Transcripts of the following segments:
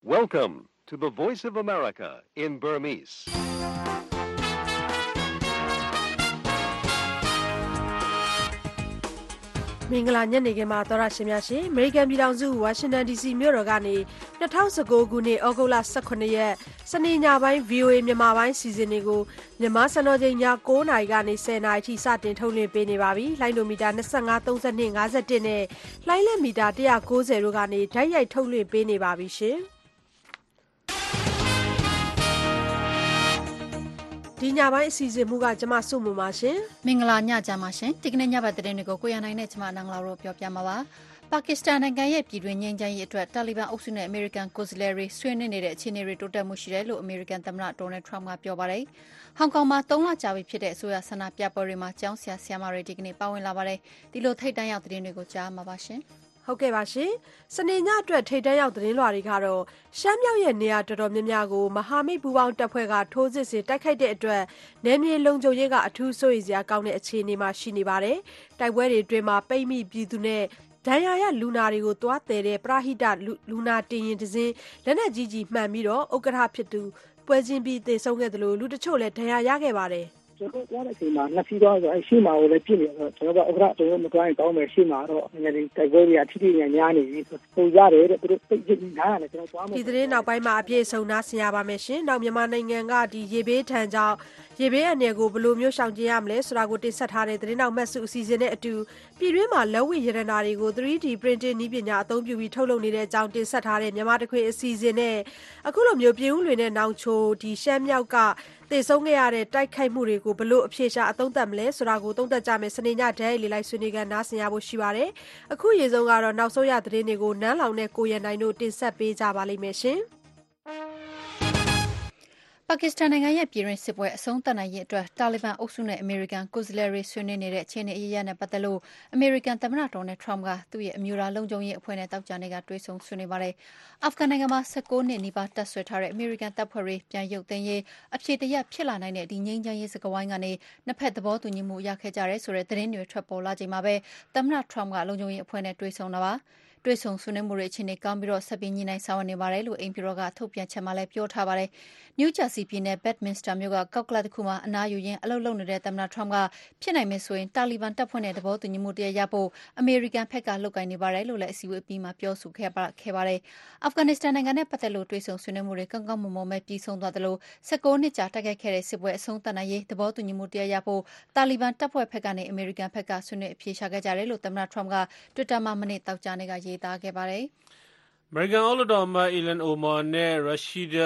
Welcome to the Voice of America in Burmese. ။မင်္ဂလာညနေခင်းပါသောရရှင်များရှင်အမေရိကန်ပြည်ထောင်စုဝါရှင်တန် DC မြို့တော်ကနေ2019ခုနှစ်ဩဂုတ်လ18ရက်စနေညပိုင်း VOA မြန်မာပိုင်းစီစဉ်တွေကိုမြန်မာစံတော်ချိန်ည9:00နာရီကနေ10:00နာရီထိစတင်ထုတ်လွှင့်ပေးနေပါပြီ။လိုင်းဒိုမီတာ25 32 51နဲ့လိုင်းလက်မီတာ190တို့ကနေဓာတ်ရိုက်ထုတ်လွှင့်ပေးနေပါပြီရှင်။ဒီညပိုင်းအစီအစဉ်မှုကကျမစုမှုပါရှင်မင်္ဂလာညချမ်းပါရှင်ဒီကနေ့ညဘက်သတင်းတွေကိုကိုရနိုင်နဲ့ကျမနန်းလာတို့ပြောပြမှာပါပါကစ္စတန်နိုင်ငံရဲ့ပြည်တွင်းငြိမ်းချမ်းရေးအတွက်တာလီဘန်အုပ်စုနဲ့အမေရိကန်ကိုယ်စားလှယ်တွေဆွေးနွေးနေတဲ့အခြေအနေတွေတိုးတက်မှုရှိတယ်လို့အမေရိကန်သမ္မတဒေါ်နယ်ထရမ့်ကပြောပါတယ်ဟောင်ကောင်မှာ3လကြာပြီဖြစ်တဲ့အစိုးရဆန္ဒပြပွဲတွေမှာကျောင်းဆရာဆရာမတွေဒီကနေ့ပါဝင်လာပါတယ်ဒီလိုထိတ်တန့်ရောက်သတင်းတွေကိုကြားမှာပါရှင်ဟုတ်ကဲ့ပါရှင်စနေညအတွက်ထိတ်တန့်ရောက်သတင်းလွှာတွေကတော့ရှမ်းမြောက်ရဲ့နေရာတော်တော်များများကိုမဟာမိတ်ပူးပေါင်းတပ်ဖွဲ့ကထိုးစစ်ဆင်တိုက်ခိုက်တဲ့အတွက်နယ်မြေလုံခြုံရေးကအထူးစိုးရိမ်စရာကောင်းတဲ့အခြေအနေမှာရှိနေပါတယ်တိုက်ပွဲတွေအတွင်းမှာပိတ်မိပြည်သူနဲ့ဒဏ်ရာရလူနာတွေကိုတွားတယ်တဲ့ပရဟိတလူနာတင်ရင်တစင်းလက်နက်ကြီးမှန်ပြီးတော့ဥက္ကဋ္ဌဖြစ်သူပွဲချင်းပြီးသေဆုံးခဲ့တယ်လို့လူတချို့လည်းဒဏ်ရာရခဲ့ပါတယ်ကျွန်တော်ကြားတဲ့အချိန်မှာနှစ်စီးသွားဆိုအဲ့ရှေ့မှာကိုလည်းပြစ်နေတော့ကျွန်တော်ကဥက္ကဋ္ဌတို့မတွိုင်းတောင်းမယ်ရှေ့မှာတော့နည်းနည်းတိုက်ပွဲတွေကထိထိညာနေပြီဆိုရတယ်တဲ့သူတို့ပြစ်နေတာလည်းကျွန်တော်သွားမယ်ဒီသတင်းနောက်ပိုင်းမှာအပြည့်အစုံနားဆင်ရပါမယ်ရှင်နောက်မြန်မာနိုင်ငံကဒီရေဘေးထန်ကြောင့်ရေဘေးအန္တရာယ်ကိုဘယ်လိုမျိုးရှောင်ကျဉ်ရမလဲဆိုတာကိုတင်ဆက်ထားတဲ့သတင်းနောက်မှတ်စုအစီအစဉ်နဲ့အတူပြည်တွင်းမှာလက်ဝတ်ရတနာတွေကို 3D printing နည်းပညာအသုံးပြုပြီးထုတ်လုပ်နေတဲ့အကြောင်းတင်ဆက်ထားတဲ့မြန်မာတခွေအစီအစဉ်နဲ့အခုလိုမျိုးပြည်ဦးလွင်နဲ့နောင်ချိုဒီရှမ်းမြောက်ကသေဆုံးခဲ့ရတဲ့တိုက်ခိုက်မှုတွေကိုဘလို့အဖြေရှာအသုံးသပ်မလဲဆိုတာကိုသုံးသပ်ကြမယ်စနေညဒဲလေးလိုက်ဆွေးနွေးกันနားဆင်ရဖို့ရှိပါတယ်အခုရေဆုံးကတော့နောက်ဆုံးရသတင်းတွေကိုနန်းလောင်နဲ့ကိုရန်နိုင်တို့တင်ဆက်ပေးကြပါလိမ့်မယ်ရှင်ပါကစ္စတန်နိုင်ငံရဲ့ပြည်တွင်းစစ်ပွဲအဆုံးသတ်နိုင်ရေးအတွက်တာလီဘန်အုပ်စုနဲ့အမေရိကန်ကိုယ်စားလှယ်တွေဆွေးနွေးနေတဲ့အခြေအနေအရနဲ့ပတ်သက်လို့အမေရိကန်သမ္မတဒေါ်နယ်ထရမ့်ကသူ့ရဲ့အမျိုးသားလုံခြုံရေးအဖွဲ့နဲ့တောက်ကြနေကတွေ့ဆုံဆွေးနွေးပါတယ်။အာဖဂန်နိုင်ငံမှာ19နှစ်နီးပါးတပ်ဆွဲထားတဲ့အမေရိကန်တပ်ဖွဲ့တွေပြန်ရုပ်သိမ်းရေးအဖြစ်တရဖြစ်လာနိုင်တဲ့ဒီငြိမ်းချမ်းရေးစကားဝိုင်းကနေနှစ်ဖက်သဘောတူညီမှုရခဲ့ကြတဲ့ဆိုတဲ့သတင်းတွေထွက်ပေါ်လာချိန်မှာပဲသမ္မတထရမ့်ကလုံခြုံရေးအဖွဲ့နဲ့တွေ့ဆုံတာပါ။တွေ့ဆုံဆွေးနွေးမှုတွေအခြေအနေကောင်းပြီးတော့ဆက်ပြီးညှိနှိုင်းဆောင်ရွက်နေပါတယ်လို့အိမ်ဖြူတော်ကထုတ်ပြန်ချက်မှာလည်းပြောထားပါတယ်။နယူးဂျာစီပြည်နယ်ဘက်မင်စတာမြို့ကကောက်ကလပ်တစ်ခုမှာအနားယူရင်းအလုပ်လုပ်နေတဲ့သမ္မတထရမ့်ကဖြစ်နိုင်မယ်ဆိုရင်တာလီဘန်တပ်ဖွဲ့နဲ့သဘောတူညီမှုတရရဖို့အမေရိကန်ဘက်ကလုပ်ကိုင်နေပါတယ်လို့လည်းအစည်းအဝေးပြီးမှပြောဆိုခဲ့ပါတယ်။အာဖဂန်နစ္စတန်နိုင်ငံနဲ့ပတ်သက်လို့တွေ့ဆုံဆွေးနွေးမှုတွေကောင်းကောင်းမွန်မွန်ပဲပြီးဆုံးသွားတယ်လို့19နှစ်ကြာတိုက်ခိုက်ခဲ့တဲ့စစ်ပွဲအဆုံးသတ်နိုင်ရေးသဘောတူညီမှုတရရဖို့တာလီဘန်တပ်ဖွဲ့ဘက်ကနေအမေရိကန်ဘက်ကဆွေးနွေးအဖြေရှာခဲ့ကြတယ်လို့သမ္မတထရမ့်က Twitter မှာမနေ့တောက်ကြနေ့ကရေးသားခဲ့ပါတယ်။ American အောက်လွှတ်တော်အမတ် Ilhan Omar နဲ့ Rashida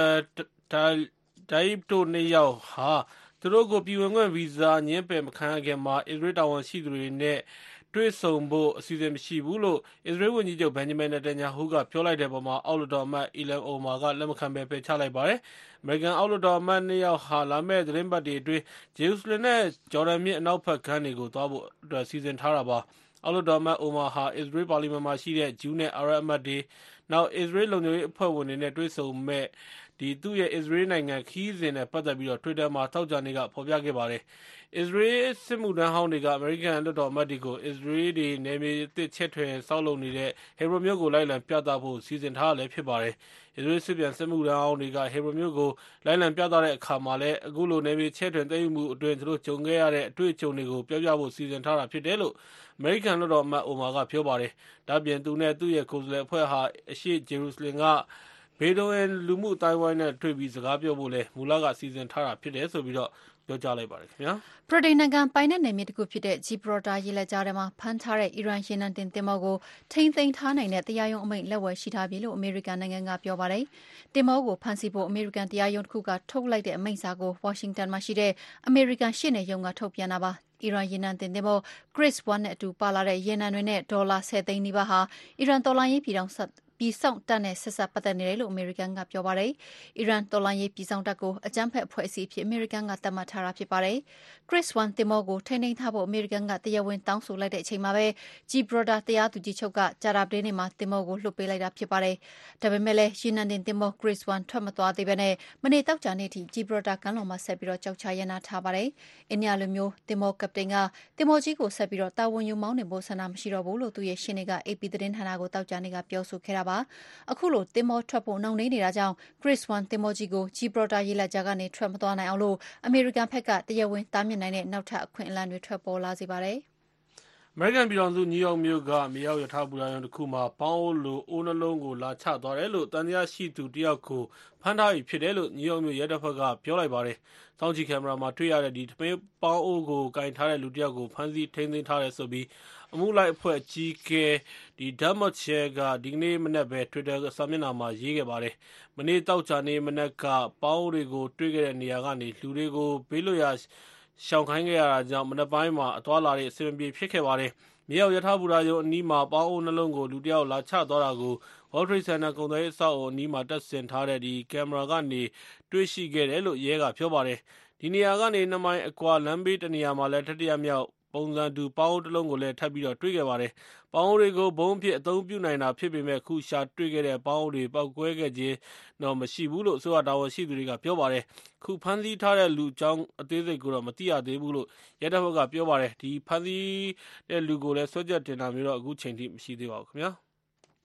Tlaib တို့နှစ်ယောက်ဟာသူတို့ကိုပြည်ဝင်ခွင့်ဗီဇာငြင်းပယ်မခံရခင်မှာအစ္စရေးတာဝန်ရှိသူတွေနဲ့တွေ့ဆုံဖို့အစီအစဉ်မရှိဘူးလို့အစ္စရေးဝန်ကြီးချုပ် Benjamin Netanyahu ကပြောလိုက်တဲ့ပုံမှာအောက်လွှတ်တော်အမတ် Ilhan Omar ကလက်မခံပဲပယ်ချလိုက်ပါတယ်။ American အောက်လွှတ်တော်အမတ်နှစ်ယောက်ဟာလာမယ့်သတင်းပတ်တွေအတွင်းဂျေရုဆလင်နဲ့ဂျော်ဒန်မြစ်အနောက်ဘက်ကမ်းတွေကိုသွားဖို့အတွက်စီစဉ်ထားတာပါ။အောက်လွှတ်တော်အမတ် Omar ဟာအစ္စရေးပါလီမန်မှာရှိတဲ့ဂျူးနဲ့အာရပ်အမတ်တွေနောက်အစ္စရေးလုံခြုံရေးအဖွဲ့ဝင်တွေနဲ့တွေ့ဆုံမဲ့သူ့ရဲ့အစ္စရေးနိုင်ငံခရီးစဉ်နဲ့ပတ်သက်ပြီးတော့ Twitter မှာသောကြာနေ့ကဖော်ပြခဲ့ပါတယ်။အစ္စရေးစစ်မှုထမ်းဟောင်းတွေကအမေရိကန်လွှတ်တော်အမတ်တွေကိုအစ္စရေးတွေနယ်မြေအသစ်ချဲ့ထွင်ဆောက်လုပ်နေတဲ့ဟေဘရွန်မြို့ကိုလိုက်လံပြသဖို့စီစဉ်ထားတာလည်းဖြစ်ပါတယ်။အစ္စရေးစစ်ပြန်စစ်မှုထမ်းဟောင်းတွေကဟေဘရွန်မြို့ကိုလိုက်လံပြသတဲ့အခါမှာလည်းအခုလိုနယ်မြေချဲ့ထွင်သိမ်းယူမှုအတွင်းသူတို့ကြုံခဲ့ရတဲ့အတွေ့အကြုံတွေကိုပြောပြဖို့စီစဉ်ထားတာဖြစ်တယ်လို့အမေရိကန်လွှတ်တော်အမတ် Omar ကပြောပါတယ်။ဒါ့အပြင်သူနဲ့သူ့ရဲ့ကိုယ်စားလှယ်အဖွဲ့ဟာအရှေ့ဂျေရုဆလင်ကဘေဒိုအင်လူမှုအတိုင်းဝိုင်းနဲ့တွေ့ပြီးစကားပြောဖို့လည်းမူလကစီစဉ်ထားတာဖြစ်တယ်ဆိုပြီးတော့ပြောကြားလိုက်ပါတယ်ခင်ဗျာဗြိတိန်နိုင်ငံပိုင်နယ်နယ်မြေတစ်ခုဖြစ်တဲ့ဂျီဘရော်တာရေလက်ကြားထဲမှာဖမ်းထားတဲ့အီရန်ရေနံတင်သင်္ဘောကိုထိန်းသိမ်းထားနိုင်တဲ့တရားရုံးအမိန့်လက်ဝယ်ရှိထားပြီလို့အမေရိကန်နိုင်ငံကပြောပါတယ်။တင်္ဘောကိုဖမ်းဆီးဖို့အမေရိကန်တရားရုံးတစ်ခုကထုတ်လိုက်တဲ့အမိန့်စာကိုဝါရှင်တန်မှာရှိတဲ့အမေရိကန်ရှေ့နေရုံးကထုတ်ပြန်တာပါ။အီရန်ရေနံတင်သင်္ဘော Grace 1နဲ့အတူပါလာတဲ့ရေနံတွေနဲ့ဒေါ်လာ10 သိန်းနီးပါးဟာအီရန်တော်လှန်ရေးပြည်စောင့်တပ်နဲ့ဆက်စပ်ပတ်သက်နေတယ်လို့အမေရိကန်ကပြောပါတယ်။အီရန်တော်လှန်ရေးပြည်စောင့်တပ်ကိုအကြမ်းဖက်အဖွဲ့အစည်းအဖြစ်အမေရိကန်ကသတ်မှတ်ထားတာဖြစ်ပါတယ်။ Grace 1သင်္ဘောကိုထိန်းသိမ်းထားဖို့အမေရိကန်ကတရားဝင်တောင်းဆိုလိုက်တဲ့အချိန်မှာပဲဂျီဘရော်တာတရားသူကြီးချုပ်ကကြာသပတေးနေ့မှာသင်္ဘောကိုလွှတ်ပေးလိုက်တာဖြစ်ပါတယ်။ဒါပေမဲ့လည်းရေနံတင်သင်္ဘော Grace 1ထွက်မသွားသေးဘဲနဲ့မနေ့တောက်ကြနေ့ထိဂျီဘရော်တာကမ်းလွန်မှာဆက်ပြီးကြောက်ချရပ်နားထားပါတယ်။အင်းရလိုမျိုးသင်္ဘောကပတိန်ကသင်္ဘောကြီးကိုဆက်ပြီးတာဝန်ယူမောင်းနှင်ဖို့ဆန္ဒမရှိတော့ဘူးလို့သူ့ရဲ့ရှင်းနေက AP သတင်းဌာနကိုတောက်ကြနေ့ကပြောဆိုခဲ့တာပါအခုလိုသင်္ဘောထွက်ဖို့နှောင့်နှေးနေတာကြောင့် Grace 1 သင်္ဘောကြီးကို Gibraltar ရေလက်ကြားကနေထွက်မသွားနိုင်အောင်လို့အမေရိကန်ဘက်ကတရားဝင်တားမြစ်နိုင်တဲ့နောက်ထပ်အခွင့်အလမ်းတွေထွက်ပေါ်လာစေပါတယ်အမေရိကန်ပြည်ထောင်စုနယူးယောက်မြို့ကမြေအောက်ရထားဘူတာရုံတစ်ခုမှာပေါင်းအိုးလိုအိုးနှလုံးကိုလာချသွားတယ်လို့တန်တရားရှိသူတယောက်ကိုဖမ်းထားပြီးဖြစ်တယ်လို့နယူးယောက်မြို့ရဲတပ်ဖွဲ့ကပြောလိုက်ပါတယ်။စောင့်ကြည့်ကင်မရာမှာတွေ့ရတဲ့ဒီထမင်းပေါင်းအိုးကိုကင်ထားတဲ့လူတယောက်ကိုဖမ်းဆီးထိန်းသိမ်းထားတယ်ဆိုပြီးအမှုလိုက်အဖွဲ့ကြီးကDermot Sheaကဒီကနေ့မနက်ပဲ Twitter စာမျက်နှာမှာရေးခဲ့ပါတယ်။မနေ့တောက်ကြနေ့မနက်ကပေါင်းအိုးတွေကိုတွေ့ခဲ့တဲ့နေရာကနေလူတွေကိုဘေးလွတ်ရာရှောင်ခိုင်းခဲ့ရတာကြောင့်မနက်ပိုင်းမှာအသွားလာတဲ့အဆင်မပြေဖြစ်ခဲ့ပါတယ်။မြေအောက်ရထားဘူတာရုံအနီးမှာပေါင်းအိုးနှလုံးကိုလူတယောက်လာချသွားတာကို World Trade Center ကုန်သွယ်ရေးအဆောက်အအုံအနီးမှာတပ်ဆင်ထားတဲ့ကင်မရာကနေတွေ့ရှိခဲ့တယ်လို့ရဲကပြောပါတယ်။ဒီနေရာကနေ2 မိုင်အကွာလမ်းဘေးတနေရာမှာလည်းတတိယမြောက်ပုံစံတူပေါင်းအိုးတစ်လုံးကိုလည်းထပ်ပြီးတော့တွေ့ခဲ့ပါတယ်။ပေါင်းအိုးတွေကိုဘုံအဖြစ်အသုံးပြုနိုင်တာဖြစ်ပေမဲ့ခုရှာတွေ့ခဲ့တဲ့ပေါင်းအိုးတွေပောက်ကွဲခဲ့ခြင်းတော့မရှိဘူးလို့အစိုးရတာဝန်ရှိသူတွေကပြောပါတယ်။ခုဖမ်းဆီးထားတဲ့လူအကြောင်းအသေးစိတ်ကိုတော့မသိရသေးဘူးလို့ရဲတပ်ဖွဲ့ကပြောပါတယ်။ဒီဖမ်းဆီးတဲ့လူကိုလည်းဆွဲချက်တင်တာမျိုးတော့အခုချိန်ထိမရှိသေးပါဘူးခင်ဗျာ။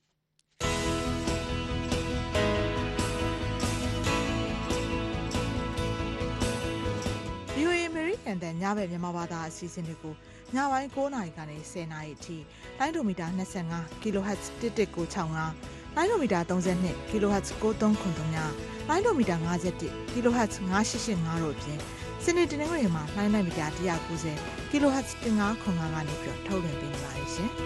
VOA အမေရိကန်တန်ညဘက်မြန်မာဘာသာအစီအစဉ်တွေကိုညပိုင်း9နာရီကနေ10နာရီအထိလိုင်းဒိုမီတာ25 kHz 1165လိုင်းဒိုမီတာ32 kHz 9393ညလိုင်းဒိုမီတာ51 kHz 9885တို့အပြင်စနေတနင်္ဂနွေမှာလိုင်းမီတာ190 kHz 1505ကနေပြီးထုတ်လွှင့်ပေးနေပါတယ်ရှင်။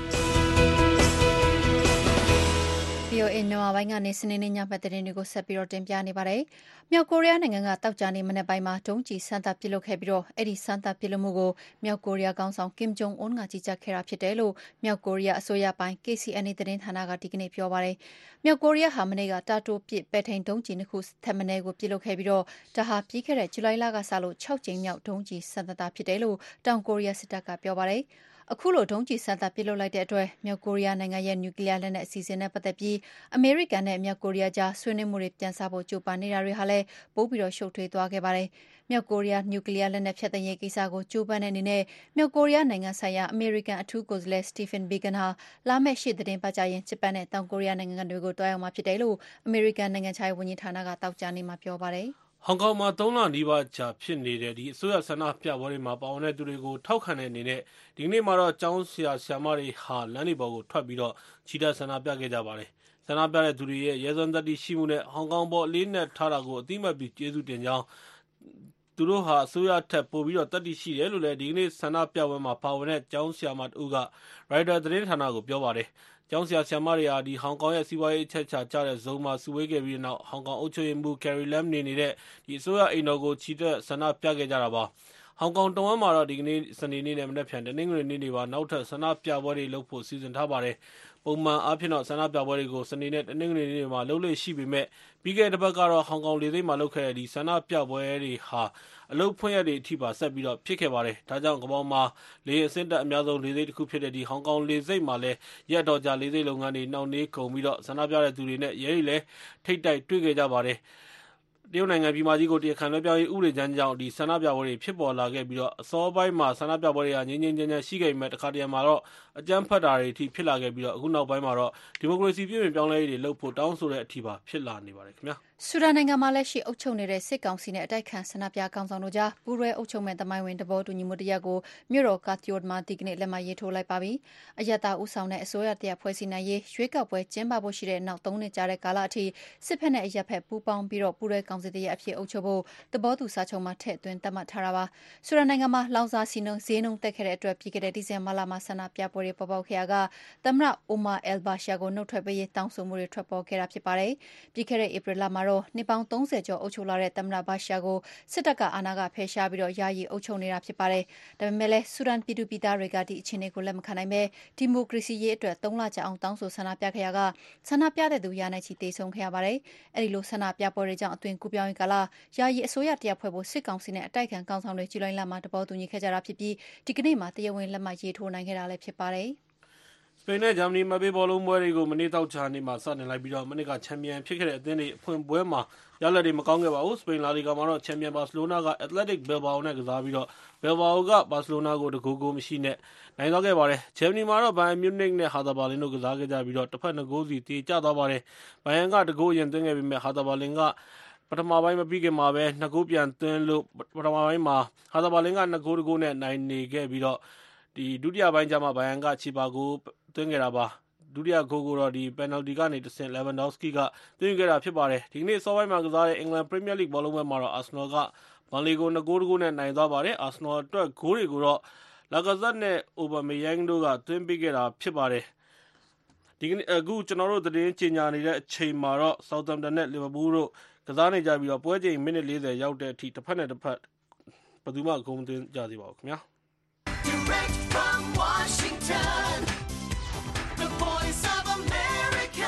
VOA မြန်မာပိုင်းကနေစနေနေ့ညဘက်သတင်းတွေကိုဆက်ပြီးတော့တင်ပြနေပါတယ်။မြောက်ကိုရီးယားနိုင်ငံကတောက်ကြနေမနေ့ပိုင်းမှာဒုံးကျည်စမ်းသပ်ပစ်လွှတ်ခဲ့ပြီးတော့အဲ့ဒီစမ်းသပ်ပစ်လွှတ်မှုကိုမြောက်ကိုရီးယားခေါင်းဆောင်ကင်ဂျုံအွန်းကကြီးကြပ်ခဲ့တာဖြစ်တယ်လို့မြောက်ကိုရီးယားအစိုးရပိုင်း KCNA သတင်းဌာနကဒီကနေ့ပြောပါတယ်။မြောက်ကိုရီးယားဟာမနေ့ကတာတိုပစ်ပဲထိန်ဒုံးကျည်2ခုထပ်မံကိုပစ်လွှတ်ခဲ့ပြီးတော့ဒါဟာပြီးခဲ့တဲ့ဇူလိုင်လကစလို့6ကြိမ်မြောက်ဒုံးကျည်စမ်းသပ်တာဖြစ်တယ်လို့တောင်ကိုရီးယားစစ်တပ်ကပြောပါတယ်။အခုလိုဒုံးကျည်စမ်းသပ်ပစ်လွှတ်လိုက်တဲ့အတွက်မြောက်ကိုရီးယားနိုင်ငံရဲ့နျူကလ িয়ার လက်နက်အစီအစဉ်နဲ့ပတ်သက်ပြီးအမေရိကန်နဲ့မြောက်ကိုရီးယားကြားဆွေးနွေးမှုတွေပြန်စဖို့ကြိုးပမ်းနေတာတွေဟာလည်းပိုပြီးတော့ရှုပ်ထွေးသွားခဲ့ပါတယ်။မြောက်ကိုရီးယားနျူကလ িয়ার လက်နက်ဖျက်သိမ်းရေးကိစ္စကိုကြိုးပမ်းတဲ့အနေနဲ့မြောက်ကိုရီးယားနိုင်ငံဆိုင်ရာအမေရိကန်အထူးကိုယ်စားလှယ် Stephen Biegun ဟာလာမယ့်ရှေ့သတင်းပတ်ကြရင်ဂျပန်နဲ့တောင်ကိုရီးယားနိုင်ငံတွေကိုတွားရောက်မှာဖြစ်တယ်လို့အမေရိကန်နိုင်ငံခြားရေးဝန်ကြီးဌာနကတောက်ကြားနေမှာပြောပါတယ်။ဟောင်ကောင်မှာ3 လနီးပါးကြာဖြစ်နေတဲ့အစိုးရဆန္ဒပြပွဲတွေမှာပါဝင်တဲ့သူတွေကိုထောက်ခံတဲ့အနေနဲ့ဒီကနေ့မှာတော့ကျောင်းဆရာဆရာမတွေဟာလမ်းတွေပေါ်ကိုထွက်ပြီးတော့ချီတက်ဆန္ဒပြခဲ့ကြပါတယ်။ဆန္ဒပြတဲ့သူတွေရဲ့ရဲစွမ်းသတ္တိရှိမှုနဲ့ဟောင်ကောင်ပေါ်အလေးနက်ထားတာကိုအသိအမှတ်ပြုကျေးဇူးတင်ကြောင်းသူတို့ဟာအစိုးရထက်ပိုပြီးတော့တတ်သိရှိတယ်လို့လည်းဒီကနေ့ဆန္ဒပြပွဲမှာပါဝင်တဲ့ကျောင်းဆရာမတဦးကရိုက်တာသတင်းဌာနကိုပြောပါတယ်။ကျောင်းဆရာဆရာမတွေဟာဟောင်ကောင်ရဲ့စီးပွားရေးအချက်ချာကျတဲ့ဇုံမှာစုဝေးခဲ့ပြီးနောက်ဟောင်ကောင်အုပ်ချုပ်ရေးမှူး Carrie Lam နေနေတဲ့အစိုးရအိမ်တော်ကိုချီတက်ဆန္ဒပြခဲ့ကြတာပါ။ဟောင်ကောင်တဝန်းမှာတော့ဒီကနေ့စနေနေ့နဲ့မနက်ဖြန်တနင်္ဂနွေနေ့တွေပါနောက်ထပ်ဆန္ဒပြပွဲတွေလုပ်ဖို့စီစဉ်ထားပါတယ်။ပုံမှန်အားဖြင့်တော့ဆန္ဒပြပွဲတွေကိုစနေနဲ့တနင်္ဂနွေနေ့တွေမှာလုပ်လို့ရှိပေမဲ့ပြီးခဲ့တဲ့တစ်ပတ်ကတော့ဟောင်ကောင်လေဆိပ်မှာလုပ်ခဲ့တဲ့ဆန္ဒပြပွဲတွေဟာအလုပ်ဖွင့်ရက်တွေအထိပါဆက်ပြီးတော့ဖြစ်ခဲ့ပါတယ်။ဒါကြောင့်ကမ္ဘာမှာလေအဆင့်တက်အများဆုံးလေဆိပ်တစ်ခုဖြစ်တဲ့ဟောင်ကောင်လေဆိပ်မှာလည်းရက်တော်ကြာလေဆိပ်လုပ်ငန်းတွေနှောင့်နှေးကုန်ပြီးတော့ဆန္ဒပြတဲ့သူတွေနဲ့ရဲတွေလည်းထိတ်တိုက်တွေ့ခဲ့ကြပါတယ်။တရုတ်နိုင်ငံပြည်မကြီးကိုတရားခံလွှဲပြောင်းရေးဥပဒေကြမ်းကြောင့်ဆန္ဒပြပွဲတွေဖြစ်ပေါ်လာခဲ့ပြီးတော့အစောပိုင်းမှာဆန္ဒပြပွဲတွေကငြိမ်းငြိမ်းချမ်းချမ်းရှိခဲ့ပေမဲ့တခါတရံမှာတော့အကြမ်းဖက်တာတွေအထိဖြစ်လာခဲ့ပြီးတော့အခုနောက်ပိုင်းမှာတော့ဒီမိုကရေစီပြည်ပြောင်းလဲရေးတွေလုပ်ဖို့တောင်းဆိုတဲ့အထိပါဖြစ်လာနေပါတယ်ခင်ဗျာ။ဆူဒန်နိုင်ငံမှာလက်ရှိအုပ်ချုပ်နေတဲ့စစ်ကောင်စီနဲ့အတိုက်ခံဆန္ဒပြခေါင်းဆောင်တို့ကြားပူးရဲအုပ်ချုပ်မဲ့တမိုင်းဝင်တဘောတူညီမှုတရက်ကိုမြို့တော်ကာသီယိုမှာဒီကနေ့လက်မှတ်ရေးထိုးလိုက်ပါပြီ။အယက်သားဦးဆောင်တဲ့အစိုးရတရက်ဖွဲ့စည်းနိုင်ရေးရွေးကောက်ပွဲကျင်းပဖို့ရှိတဲ့နောက်3နှစ်ကြာတဲ့ကာလအထိစစ်ဖက်နဲ့အရက်ဖက်ပူးပေါင်းပြီးတော့ပူးရဲကောင်စီတရက်အဖြစ်အုပ်ချုပ်ဖို့တဘောတူစာချုပ်မှာထည့်သွင်းသတ်မှတ်ထားတာပါ။ဆူဒန်နိုင်ငံမှာလောင်စာဆီဈေးနှုန်းတက်ခဲ့တဲ့အတွက်ပြီးခဲ့တဲ့ဒီဇင်ဘာလမှာဆန္ဒပြပွဲတွေပေါ်ပေါက်ခဲ့ရာကသမ္မတအိုမာအယ်ဘာရှာကိုနှုတ်ထွက်ပေးရေးတောင်းဆိုမှုတွေထွက်ပေါ်ခဲ့တာဖြစ်ပါတယ်။ပြီးခဲ့တဲ့ဧပြီလမှာတော့နှစ်ပေါင်း30ကျော်အုပ်ချုပ်လာတဲ့သမ္မတဘာရှာကိုစစ်တပ်ကအာဏာကဖယ်ရှားပြီးတော့ယာယီအုပ်ချုပ်နေတာဖြစ်ပါတယ်။ဒါပေမဲ့လည်းဆူဒန်ပြည်သူပြည်သားတွေကဒီအခြေအနေကိုလက်မခံနိုင်ပဲဒီမိုကရေစီရေးအတွက်3လကြာအောင်တောင်းဆိုဆန္ဒပြခဲ့ရကဆန္ဒပြတဲ့သူရာနဲ့ချီတေဆုံးခဲ့ရပါတယ်။အဲဒီလိုဆန္ဒပြပွဲတွေကြောင့်အသွင်ကူးပြောင်းရေးကာလယာယီအစိုးရတရားဖွဲ့ဖို့စစ်ကောင်စီနဲ့အတိုက်ခံကောင်ဆောင်တွေဇူလိုင်လမှာတဘောတူညီခဲ့ကြတာဖြစ်ပြီးဒီကနေ့မှာတရားဝင်လက်မှတ်ရေးထိုးနိုင်ခဲ့တာလည်းဖြစ်ပါတယ်။စပိန်နဲ့ဂျာမနီမပေးဘောလုံးပွဲတွေကိုမနေ့တောက်ချာနေ့မှာစတင်လိုက်ပြီးတော့မနေ့ကချန်ပီယံဖြစ်ခဲ့တဲ့အသင်းတွေအဖွင့်ပွဲမှာရလဒ်တွေမကောင်းခဲ့ပါဘူးစပိန်လာလီဂါမှာတော့ချန်ပီယံဘာစီလိုနာကအက်တလက်တစ်ဘယ်လ်ဘာအိုနဲ့ကစားပြီးတော့ဘယ်လ်ဘာအိုကဘာစီလိုနာကိုတကူကိုမရှိနဲ့နိုင်သွားခဲ့ပါတယ်ဂျာမနီမှာတော့ဘိုင်မြူနစ်နဲ့ဟာသာဘာလင်တို့ကစားခဲ့ကြပြီးတော့တစ်ဖက်2ဂိုးစီတေကျသွားပါတယ်ဘိုင်ယန်ကတကူအရင်သွင်းခဲ့ပြီးမဲ့ဟာသာဘာလင်ကပထမပိုင်းမပြီးခင်မှာပဲ2ဂိုးပြန်သွင်းလို့ပထမပိုင်းမှာဟာသာဘာလင်က2ဂိုးတကူနဲ့နိုင်နေခဲ့ပြီးတော့ဒီဒုတိယပိုင်းကျမှဘိုင်ယန်ကချီပါကိုသွင်းခဲ့တာပါဒုတိယဂိုးကိုတော့ဒီပယ်နယ်တီကနေတဆင့် Lewandowski ကသွင်းခဲ့တာဖြစ်ပါတယ်ဒီကနေ့စောပိုင်းမှာကစားတဲ့အင်္ဂလန်ပရီးမီးယားလိဂ်ဘောလုံးပွဲမှာတော့အာဆနယ်ကဘန်လီကို2ဂိုးတကူနဲ့နိုင်သွားပါတယ်အာဆနယ်အတွက်ဂိုးတွေကိုတော့လာကာဇက်နဲ့အိုဘာမေယန်းတို့ကသွင်းပေးခဲ့တာဖြစ်ပါတယ်ဒီကနေ့အခုကျွန်တော်တို့သတင်းကြေညာနေတဲ့အချိန်မှာတော့ Southampton နဲ့ Liverpool တို့ကစားနေကြပြီးတော့ပွဲချိန်မိနစ်40ရောက်တဲ့အထိတစ်ဖက်နဲ့တစ်ဖက်ဘယ်သူမှဂိုးမသွင်းကြသေးပါဘူးခင်ဗျာ Direct from Washington, the voice of America,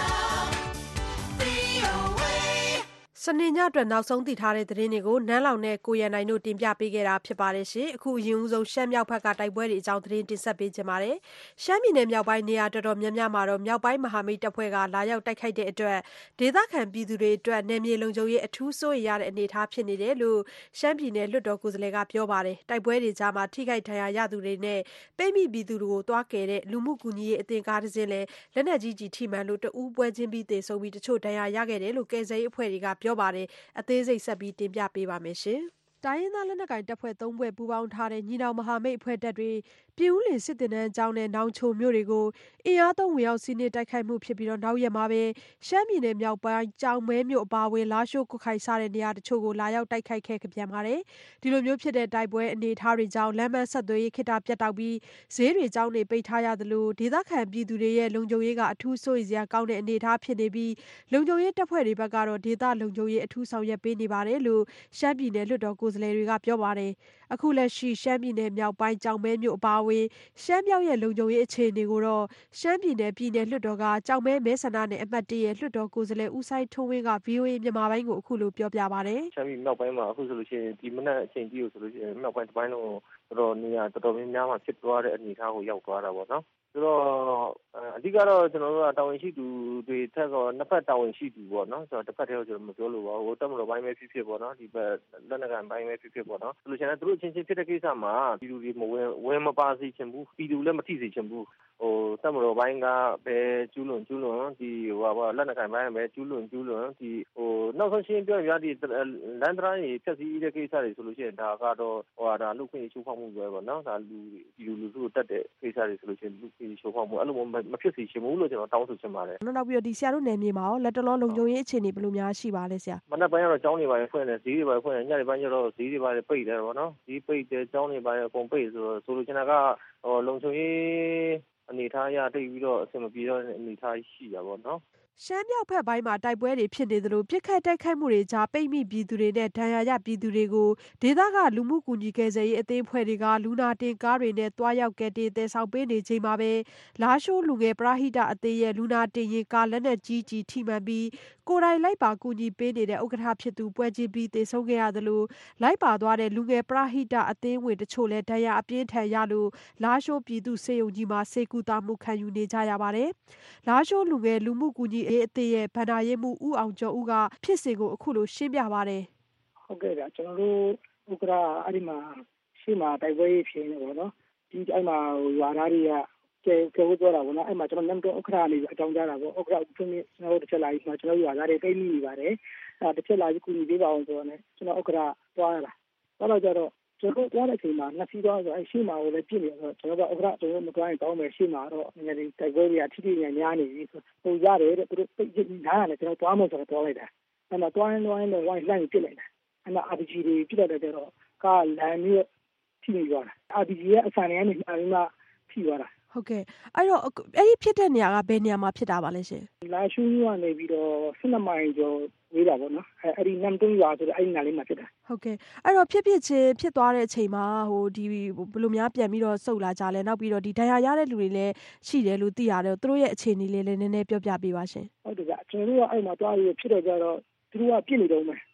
VOA. စနေညအတွက်နောက်ဆုံးသိထားတဲ့သတင်းတွေကိုနန်းလောင်နဲ့ကိုရန်နိုင်တို့တင်ပြပေးခဲ့တာဖြစ်ပါတယ်ရှင်အခုအရင်ဦးဆုံးရှမ်းမြောက်ဘက်ကတိုက်ပွဲတွေအကြောင်းသတင်းတင်ဆက်ပေးကြပါမယ်ရှမ်းပြည်နယ်မြောက်ပိုင်းနေရာတော်တော်များများမှာတော့မြောက်ပိုင်းမဟာမိတ်တပ်ဖွဲ့ကလာရောက်တိုက်ခိုက်တဲ့အတွက်ဒေသခံပြည်သူတွေအတွက်နယ်မြေလုံခြုံရေးအထူးစိုးရိမ်ရတဲ့အနေအထားဖြစ်နေတယ်လို့ရှမ်းပြည်နယ်လွှတ်တော်ကိုယ်စားလှယ်ကပြောပါတယ်တိုက်ပွဲတွေကြားမှာထိခိုက်ဒဏ်ရာရသူတွေနဲ့ပိတ်မိပြည်သူတွေကိုတွားကယ်တဲ့လူမှုကူညီရေးအသင်းကားတစ်စင်းလည်းလက်နက်ကြီးထိမှန်လို့တအူးပွဲချင်းပြီးသေဆုံးပြီးတချို့ဒဏ်ရာရခဲ့တယ်လို့ကယ်ဆယ်ရေးအဖွဲ့တွေကပြောပါတယ်အသေးစိတ်ဆက်ပြီးတင်ပြပေးပါမယ်ရှင်တိုင်းရင်းသားလက်နက်ကိုင်တပ်ဖွဲ့3ဖွဲ့ပူးပေါင်းထားတဲ့ညီနောင်မဟာမိတ်အဖွဲ့တပ်တွေပြည်ဦးလင်စစ်တင်တန်းကျောင်းနဲ့နောင်ချိုမြို့တွေကိုအင်အားသုံးဝင်ရောက်စီးနင်းတိုက်ခိုက်မှုဖြစ်ပြီးတော့နောက်ရက်မှာပဲရှမ်းပြည်နယ်မြောက်ပိုင်းကြောင်မဲမြို့အပါအဝင်လာရှိုးကုခိုင်စားတဲ့နေရာတချို့ကိုလာရောက်တိုက်ခိုက်ခဲ့ပြန်ပါတယ်ဒီလိုမျိုးဖြစ်တဲ့တိုက်ပွဲအနေအထားတွေကြောင့်လမ်းမဆက်သွယ်ရေးခေတ္တပြတ်တောက်ပြီးဈေးတွေကျောင်းတွေပိတ်ထားရသလိုဒေသခံပြည်သူတွေရဲ့လုံခြုံရေးကအထူးစိုးရိမ်စရာကောင်းတဲ့အနေအထားဖြစ်နေပြီးလုံခြုံရေးတပ်ဖွဲ့တွေဘက်ကတော့ဒေသလုံခြုံရေးအထူးဆောင်ရွက်ပေးနေပါတယ်လို့ရှမ်းပြည်နယ်လွှတ်တော်ကိုယ်စားလှယ်တွေကပြောပါတယ်အခုလက်ရှိရှမ်းပြည်နယ်မြောက်ပိုင်းကြောင်မဲမြို့အပါအဝင်ရှမ်းမြောက်ရဲ့လုံခြုံရေးအခြေအနေကိုတော့ရှမ်းပြည်နယ်ပြည်နယ်လွှတ်တော်ကကြောင်မဲမဲဆန္ဒနယ်အမှတ်1ရဲ့လွှတ်တော်ကိုယ်စားလှယ်ဦးဆိုင်ထွန်းဝင်းက VOA မြန်မာပိုင်းကိုအခုလိုပြောပြပါတယ်ရှမ်းပြည်မြောက်ပိုင်းမှာအခုဆိုလို့ရှိရင်ဒီမနက်အချိန်ကြီးကိုဆိုလို့ရှိရင်မြောက်ပိုင်းတစ်ပိုင်းလုံးတော်တော်နေရာတော်တော်များများမှာဖြစ်သွားတဲ့အနေအထားကိုရောက်သွားတာပေါ့နော်ဆိုတော့အဓိကတော့ကျွန်တော်တို့ကတာဝန်ရှိသူတွေထက်တော့နှစ်ဖက်တာဝန်ရှိသူပေါ့နော်ဆိုတော့တစ်ဖက်တည်းကိုကျွန်တော်မပြောလို့ပါဘူးတက်မလို့ပိုင်းပဲဖြစ်ဖြစ်ပေါ့နော်ဒီဘက်လက်နက်ကန်ပိုင်းပဲဖြစ်ဖြစ်ပေါ့နော်ဆိုလို့ရှိရင်သူတို့ချင်းချင်းဖြစ်တဲ့ကိစ္စမှာပြည်သူတွေမဝင်မပါစေချင်ဘူးပြည်သူလည်းမထိစေချင်ဘူးတက်မလို့ပိုင်းကပဲကျူးလွန်ဒီလက်နက်ကန်ပိုင်းပဲကျူးလွန်ဒီနောက်ဆုံးရှင်းပြောရဒီလန်ဒရာကြီးဖြတ်စည်းတဲ့ကိစ္စတွေဆိုလို့ရှိရင်ဒါကတော့ဒါလူခွင့်ချိုးဖောက်မှုပဲပေါ့နော်ဒါလူစုတက်တဲ့ကိစ္စတွေဆိုလို့ရှိရင်လူခွင့်ချိုးဖောက်မှုအဲ့လိုမဖြစ်စေချင်ဘူးလို့ကျွန်တော်တောင်းဆိုချင်ပါတယ်နောက်ပြီးတော့ဒီဆရာတို့နယ်မြေမှာရောလက်တလောလုံခြုံရေးအခြေအနေဘယ်လိုများရှိပါလဲဆရာမနက်ပိုင်းကတော့ကျောင်းတွေပါဖွင့်တယ်ဈေးတွေပါဖွင့်တယ်ညနေပိုင်းကျတော့ဈေးတွေပါပိတ်တယ်ပေါ့နော်ဈေးပိတ်တယ်ကျောင်းတွေပါအကုန်ပိတ်ဆိုလိုချင်တာကလုံခြုံရေးအနေထားရတိတ်ပြီးတော့အဆင်မပြေတော့အနေထားရှိတာပေါ့နော်ရှမ်းမြောက်ဘက်ပိုင်းမှာတိုက်ပွဲတွေဖြစ်နေသလိုပြစ်ခတ်တိုက်ခိုက်မှုတွေကြားပိတ်မိပြည်သူတွေနဲ့ဒဏ်ရာရပြည်သူတွေကိုဒေသကလူမှုကူညီကယ်ဆယ်ရေးအသင်းဖွဲ့တွေကလူနာတင်ကားတွေနဲ့တွားရောက်ကယ်တင်သယ်ဆောင်ပေးနေချိန်မှာပဲလာရှိုးလူငယ်ပရဟိတအသင်းရဲ့လူနာတင်ရင်ကားလက်နက်ကြီးထိမှန်ပြီးကိုယ်တိုင်လိုက်ပါကူညီပေးနေတဲ့ဥက္ကဋ္ဌဖြစ်သူပွဲချင်းပြီးသေဆုံးခဲ့ရသလိုလိုက်ပါသွားတဲ့လူငယ်ပရဟိတအသင်းဝင်တချို့လည်းဒဏ်ရာအပြင်းထန်ရလို့လာရှိုးပြည်သူ့ဆေးရုံကြီးမှာဆေးကုသမှုခံယူနေကြရပါတယ်လာရှိုးလူငယ်လူမှုကူညီအသင်းရဲ့ဗန္ဒာရေးမှုဦးအောင်ကျော်ဦးကဖြစ်စဉ်ကိုအခုလိုရှင်းပြပါတယ်ဟုတ်ကဲ့ဗျကျွန်တော်တို့ဥက္ကဋ္ဌအဲ့ဒီမှာရှေ့မှာတိုက်ပွဲဖြစ်နေပေါ့နော်ဒီအဲ့မှာရွာသားတွေကကဲဝတ်သွားတာပေါ့နော်အဲ့မှာကျွန်တော်နမ်တော့ဥက္ကဋ္ဌလေးအကြောင်းကြားတာပေါ့ဥက္ကဋ္ဌဦးထွန်းမြင့်ကျွန်တော်တို့တစ်ချက်လာပြီးကျွန်တော်ရွာသားတွေတိတ်မိနေပါတယ်အဲ့တစ်ချက်လာပြီးကူညီပေးပါအောင်ဆိုတော့ねကျွန်တော်ဥက္ကဋ္ဌတွားရတာတော့ကြတော့ကျွန်တော်တွားတဲ့အချိန်မှာနှစ်စီးသွားဆိုအဲ့ရှေ့မှာကိုလည်းပြည့်နေတော့ကျွန်တော်ကဥက္ကဋ္ဌကျွန်တော်မတွားရင်တောင်းမယ်ရှေ့မှာတော့ငယ်လေးတိုက်ပွဲတွေကထိထိများနေပြီဆိုဟိုရတယ်တဲ့သူတို့ပိတ်နားရတယ်ကျွန်တော်တွားမယ်ဆိုတော့တွားလိုက်တာအဲ့မှာတွားရင်ဝိုင်းလှမ်းပြစ်လိုက်တာအဲ့မှာ RPG တွေပြစ်လိုက်တဲ့တော့ကားလမ်းပြီးထိနေသွားတာ RPG ရဲ့အဆန်တွေကနေမှာပြီးမှထိသွားတာဟုတ်ကဲ့အဲ့တော့အဲ့ဒီဖြစ်တဲ့နေရာကဘယ်နေရာမှာဖြစ်တာပါလဲရှင်လာရှူးကနေပြီးတော့12မိုင်ကျော်ဝေးတာပေါ့နော်အဲ့ဒီနမ်တုံးရွာဆိုတဲ့အဲ့ဒီနေရာလေးမှာဖြစ်တာဟုတ်ကဲ့အဲ့တော့ဖြစ်သွားတဲ့အချိန်မှာဒီဘယ်လိုများပြန်ပြီးတော့စုပ်လာကြလဲနောက်ပြီးတော့ဒီဒဏ်ရာရတဲ့လူတွေလည်းရှိတယ်လို့သိရတယ်သူတို့ရဲ့အခြေအနေလေးလည်းနည်းနည်းပြောပြပေးပါရှင်ဟုတ်တယ်ဗျကျွန်တော်တို့ကအဲ့မှာတွားပြီးဖြစ်တော့ကြတော့သူတို့ကပြစ်နေတော့မယ်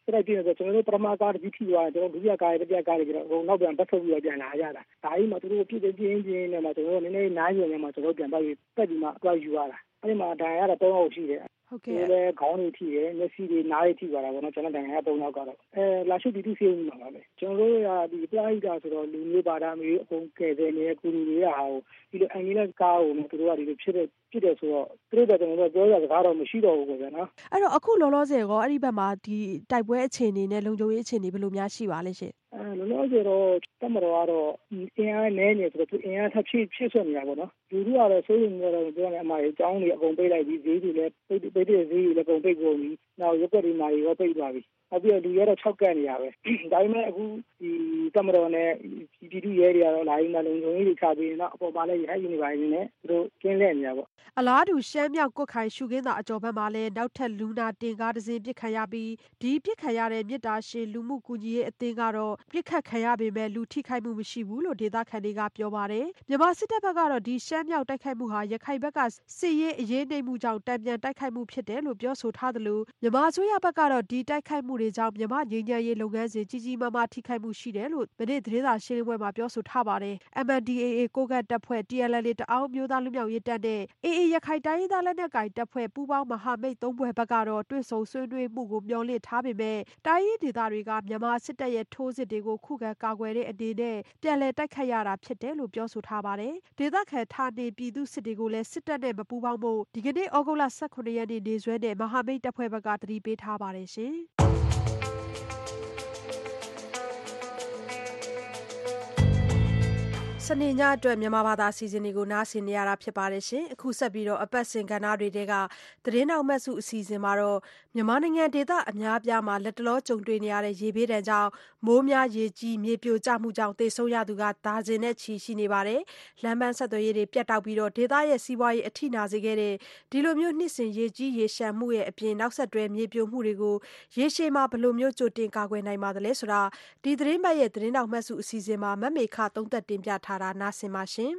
လိုက်ပြည့်ဆိုကျွန်တော်တို့ပထမကားတစ်ထိသွားတယ်ကျွန်တော်ဒုတိယကားတစ်ပြက်ကားတွေကျွန်တော်နောက်ပြန်ပတ်ထုတ်ပြီးတော့ပြန်လာကြတာဒါကြီးမှသူတို့ပြည့်ပြင်းနဲ့မှကျွန်တော်တို့နည်းနည်းနားရုံနဲ့မှကျွန်တော်ပြန်ပတ်ပြီးမှအယူရတာအဲ့ဒီမှာဒဏ်ရာရတော့3ယောက်ရှိတယ်ဟုတ်ကဲ့လည်းခေါင်းတွေထိတယ်မျက်စိတွေနားတွေထိသွားတာပေါ့နော်ကျွန်တော်ဒဏ်ရာရ3ယောက်ကတော့လာရှိတီဆေးဦးမှာပါပဲကျွန်တော်တို့ကဒီပလာဟိတာဆိုတော့လူမျိုးပါတာမျိုးအကုန်ကယ်တယ်နေတဲ့ကုလူတွေကဟာကိုဒီလိုအင်္ဂလိပ်ကားကိုသူတို့ကဒီလိုဖြစ်တယ်ဆိုတော့သူတို့ကကျွန်တော်တို့ပြောရစကားတော့မရှိတော့ဘူးပေါ့နော်အဲ့တော့အခုလောလောဆယ်ကောအဲ့ဒီဘက်မှာဒီတိုက်ပွဲအခြေအနေနဲ့လုံခြုံရေးအခြေအနေဘယ်လိုများရှိပါလဲရှင်လောလောဆယ်တော့တမတော်ကတော့အင်အားနည်းနေဆိုတော့သူအင်အားထပ်ဖြစ်ဆွနေတာပေါ့နော်လူတွေကတော့စိုးရိမ်နေတော့ပြောနေအမှားအကြောင်းတွေအကုန်ပိတ်လိုက်ပြီးဈေးတွေလည်းပိတ်တဲ့ဈေးတွေလည်းအကုန်ပိတ်ကုန်ပြီနောက်ရုပ်ကတွေမှာရောပိတ်သွားပြီနောက်ပြီးတော့လူရတော့6ကတ်နေရပဲဒါပေမဲ့အခုဒီတမတော်နဲ့ပြည်သူရဲတွေကတော့လာရင်လုံခြုံရေးတွေချပြီးတော့အပေါ်မှာလည်းရဟယူနေပါနေနဲ့သူတို့ကင်းလဲနေတာပေါ့အလားတူရှမ်းမြောက်ကွတ်ခိုင်ရှုခင်းသာအကျော်ဘက်မှာလည်းနောက်ထပ်လူနာတင်ကားတစ်စင်းပစ်ခတ်ရပြီးဒီပစ်ခတ်ရတဲ့မြစ်တာရှင်လူမှုကူညီရေးအသင်းကတော့ပစ်ခတ်ခံရပေမဲ့လူထိခိုက်မှုမရှိဘူးလို့ဒေသခံတွေကပြောပါတယ်မြန်မာစစ်တပ်ဘက်ကတော့ဒီရှမ်းမြောက်တိုက်ခိုက်မှုဟာရခိုင်ဘက်ကစစ်ရေးအရေးနှိမ်မှုကြောင့်တံပြန်တိုက်ခိုက်မှုဖြစ်တယ်လို့ပြောဆိုထားသလိုမြန်မာအစိုးရဘက်ကတော့ဒီတိုက်ခိုက်မှုတွေကြောင့်မြန်မာငြိမ်းချမ်းရေးလုပ်ငန်းစဉ်ကြီးကြီးမားမားထိခိုက်မှုရှိတယ်လို့မနေ့သတင်းစာရှင်းလင်းပွဲမှာပြောဆိုထားပါတယ် MNDAA ကိုကတ်တပ်ဖွဲ့ TNLA တအောင်းမျိုးသားလူမျိုးရေးတပ်နဲ့ AA ရခိုင်တိုင်းရင်းသားလက်နက်ကိုင်တပ်ဖွဲ့ပူးပေါင်းမဟာမိတ်3ဖွဲ့ဘက်ကတော့တွေ့ဆုံဆွေးနွေးမှုကိုမျှော်လင့်ထားပေမဲ့တိုင်းရင်းဒေသတွေကမြန်မာစစ်တပ်ရဲ့ထိုးစစ်တွေကိုခုခံကာကွယ်တဲ့အနေနဲ့ပြန်လည်တိုက်ခိုက်ရတာဖြစ်တယ်လို့ပြောဆိုထားပါတယ်ဒေသခံဌာနေပြည်သူစစ်တွေကိုလည်းစစ်တပ်နဲ့မပူးပေါင်းဖို့ဒီကနေ့ဩဂုတ်လ18ရက်နေ့နေ့စွဲနဲ့မဟာမိတ်တပ်ဖွဲ့ဘက်ကတတိပေးထားပါတယ်ရှင်စနေညအတွက်မြန်မာဘာသာစီစဉ်တွေကိုနားဆင်နေရတာဖြစ်ပါတယ်ရှင်အခုဆက်ပြီးတော့အပတ်စဉ်ကဏ္ဍတွေကသတင်းနောက်မှတ်စုအစီအစဉ်မှာတော့မြန်မာနိုင်ငံဒေသအများအပြားမှာလက်တလောကြုံတွေ့နေရတဲ့ရေဘေးဒဏ်ကြောင့်မိုးများရေကြီးမြေပြိုကျမှုကြောင့်သေဆုံးရသူကဒါဇင်နဲ့ချီရှိနေပါတယ်လမ်းပန်းဆက်သွယ်ရေးတွေပြတ်တောက်ပြီးတော့ဒေသရဲ့စီးပွားရေးအထိနာစေခဲ့တဲ့ဒီလိုမျိုးနှစ်စဉ်ရေကြီးရေရှမ်းမှုရဲ့အပြင်နောက်ဆက်တွဲမြေပြိုမှုတွေကိုရေရှည်မှာဘယ်လိုမျိုးကြိုတင်ကာကွယ်နိုင်ပါသလဲဆိုတာဒီသတင်းပတ်ရဲ့သတင်းနောက်မှတ်စုအစီအစဉ်မှာမမေခသုံးသက်တင်ပြထားတာနားဆင်ပါရှင်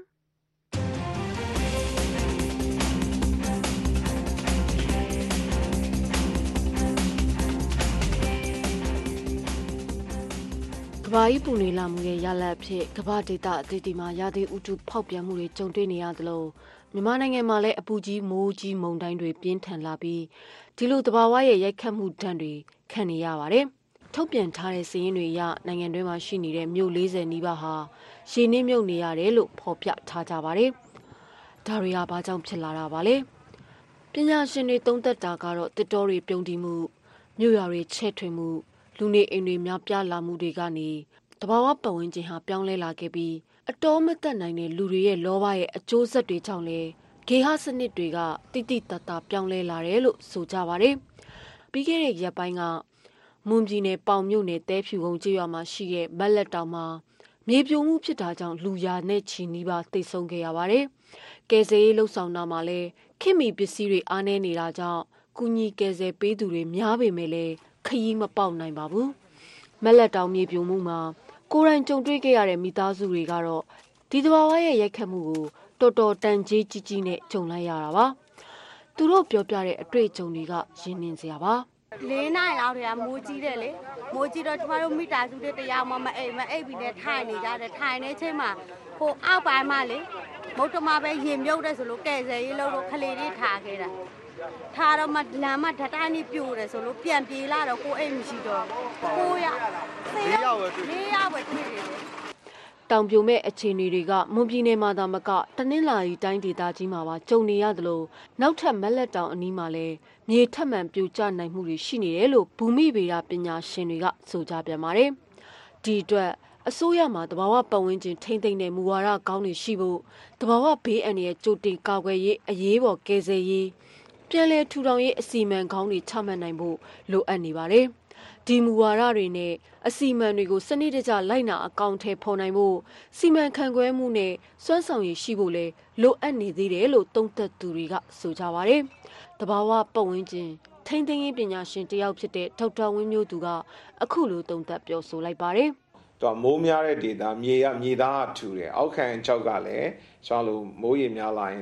ကမ္ဘာကြီးပူနေလာမှုရဲ့ရလဒ်အဖြစ်ကမ္ဘာဒေသအသီးသီးမှာရာသီဥတုဖောက်ပြန်မှုတွေကြုံတွေ့နေရသလိုမြန်မာနိုင်ငံမှာလည်းအပူကြီးမိုးကြီးမုန်တိုင်းတွေပြင်းထန်လာပြီးဒီလိုသဘာဝရဲ့ရိုက်ခတ်မှုဒဏ်တွေခံနေရပါတယ်။ထုတ်ပြန်ထားတဲ့စာရင်းတွေအရနိုင်ငံတွင်းမှာရှိနေတဲ့မြို့40နီးပါးဟာရေနစ်မြုပ်နေရတယ်လို့ဖော်ပြထားကြပါတယ်။ဒါတွေကဘာကြောင့်ဖြစ်လာတာပါလဲ။ပညာရှင်တွေသုံးသပ်တာကတော့တစ်တော်တွေပြုံးတိမှုမြို့ရွာတွေချဲ့ထွင်မှုလူနေအိမ်တွေများပြားလာမှုတွေကနေတဘာဝပတ်ဝန်းကျင်ဟာပြောင်းလဲလာခဲ့ပြီးအတော်မသက်နိုင်တဲ့လူတွေရဲ့လောဘရဲ့အကျိုးဆက်တွေကြောင့်လည်းဂေဟစနစ်တွေကတိတိတတ်တာပြောင်းလဲလာတယ်လို့ဆိုကြပါတယ်။ပြီးခဲ့တဲ့ရက်ပိုင်းကမွန်ပြည်နယ်ပေါင်မြို့နယ်တဲဖြူကုန်းကျေးရွာမှာရှိတဲ့မက်လက်တောင်မှာမြေပြိုမှုဖြစ်တာကြောင့်လူရာနဲ့ချီနီးပါးသေဆုံးခဲ့ရပါတယ်။ကယ်ဆယ်ရေးလှုပ်ဆောင်တာမှာလည်းခင်မီပစ္စည်းတွေအားနည်းနေတာကြောင့်ကုညီကယ်ဆယ်ပေးသူတွေများပေမဲ့လည်းခရီးမပေါက်နိုင်ပါဘူး။မက်လက်တောင်မြေပြိုမှုမှာကိုယ်တိုင်ကြုံတွေ့ခဲ့ရတဲ့မိသားစုတွေကတော့ဒီသဘာဝရဲ့ရိုက်ခတ်မှုကိုတော်တော်တန်ကြေးကြီးကြီးနဲ့ကြုံလိုက်ရတာပါ။သူတို့ပြောပြတဲ့အတွေ့အကြုံတွေကရင်းနှီးစရာပါ။4နိုင်လောက်တွေကမိုးကြီးတယ်လေမိုးကြီးတော့ကျမတို့မိသားစုတွေတရားမှမအိပ်ပြီးနဲ့ထိုင်နေကြတယ်ထိုင်နေချိန်မှာဟိုအောက်ပိုင်းမှာလေမုတ်တမပဲရင်မြုပ်တယ်ဆိုလို့ကဲဆယ်ရေးလို့ခလေးလေးထားခဲ့တာထားတော့မှလမ်းမှာဓာတ်တိုင်းပြိုတယ်ဆိုလို့ပြန်ပြေးလာတော့ကိုအိမ်မရှိတော့ကိုရ4ယောက်ပဲတွေ့တယ်တောင်ပြိုမဲ့အခြေအနေတွေကမွန်ပြည်နယ်မှာသာမကတနင်္လာရီတိုင်းဒေသကြီးမှာပါကြုံနေရသလိုနောက်ထပ်မက်လက်တောင်အနီးမှာလည်းမြေထပ်မံပြိုကျနိုင်မှုတွေရှိနေတယ်လို့ဘူမိဗေဒပညာရှင်တွေကဆိုကြပြန်ပါတယ်။ဒီအတွက်အစိုးရမှာတဘာဝပတ်ဝန်းကျင်ထိမ့်သိမ့်တဲ့မူဝါဒကောင်းတွေရှိဖို့တဘာဝဘေးအန္တရာယ်ကြိုတင်ကာကွယ်ရေးအရေးပေါ်ကယ်ဆယ်ရေးပြန်လည်ထူထောင်ရေးအစီအမံကောင်းတွေချမှတ်နိုင်ဖို့လိုအပ်နေပါတယ်။ဒီမူဝါဒတွေနဲ့အစီအမံတွေကိုစနစ်တကျလိုက်နာအကောင့်ထဲဖော်နိုင်ဖို့စီမံခန့်ခွဲမှုနဲ့စွမ်းဆောင်ရည်ရှိဖို့လည်းလိုအပ်နေသေးတယ်လို့သုံးသပ်သူတွေကဆိုကြပါတယ်။တဘာဝပတ်ဝန်းကျင်ထိန်းသိမ်းရေးပညာရှင်တယောက်ဖြစ်တဲ့ဒေါက်တာဝင်းမျိုးသူကအခုလိုသုံးသပ်ပြောဆိုလိုက်ပါတယ်။တော့မိုးများတဲ့ဒေသမြေသားထူတယ်အောက်ခံကြောက်ကလည်းကျွန်တော်တို့မိုးရေများလာရင်တော့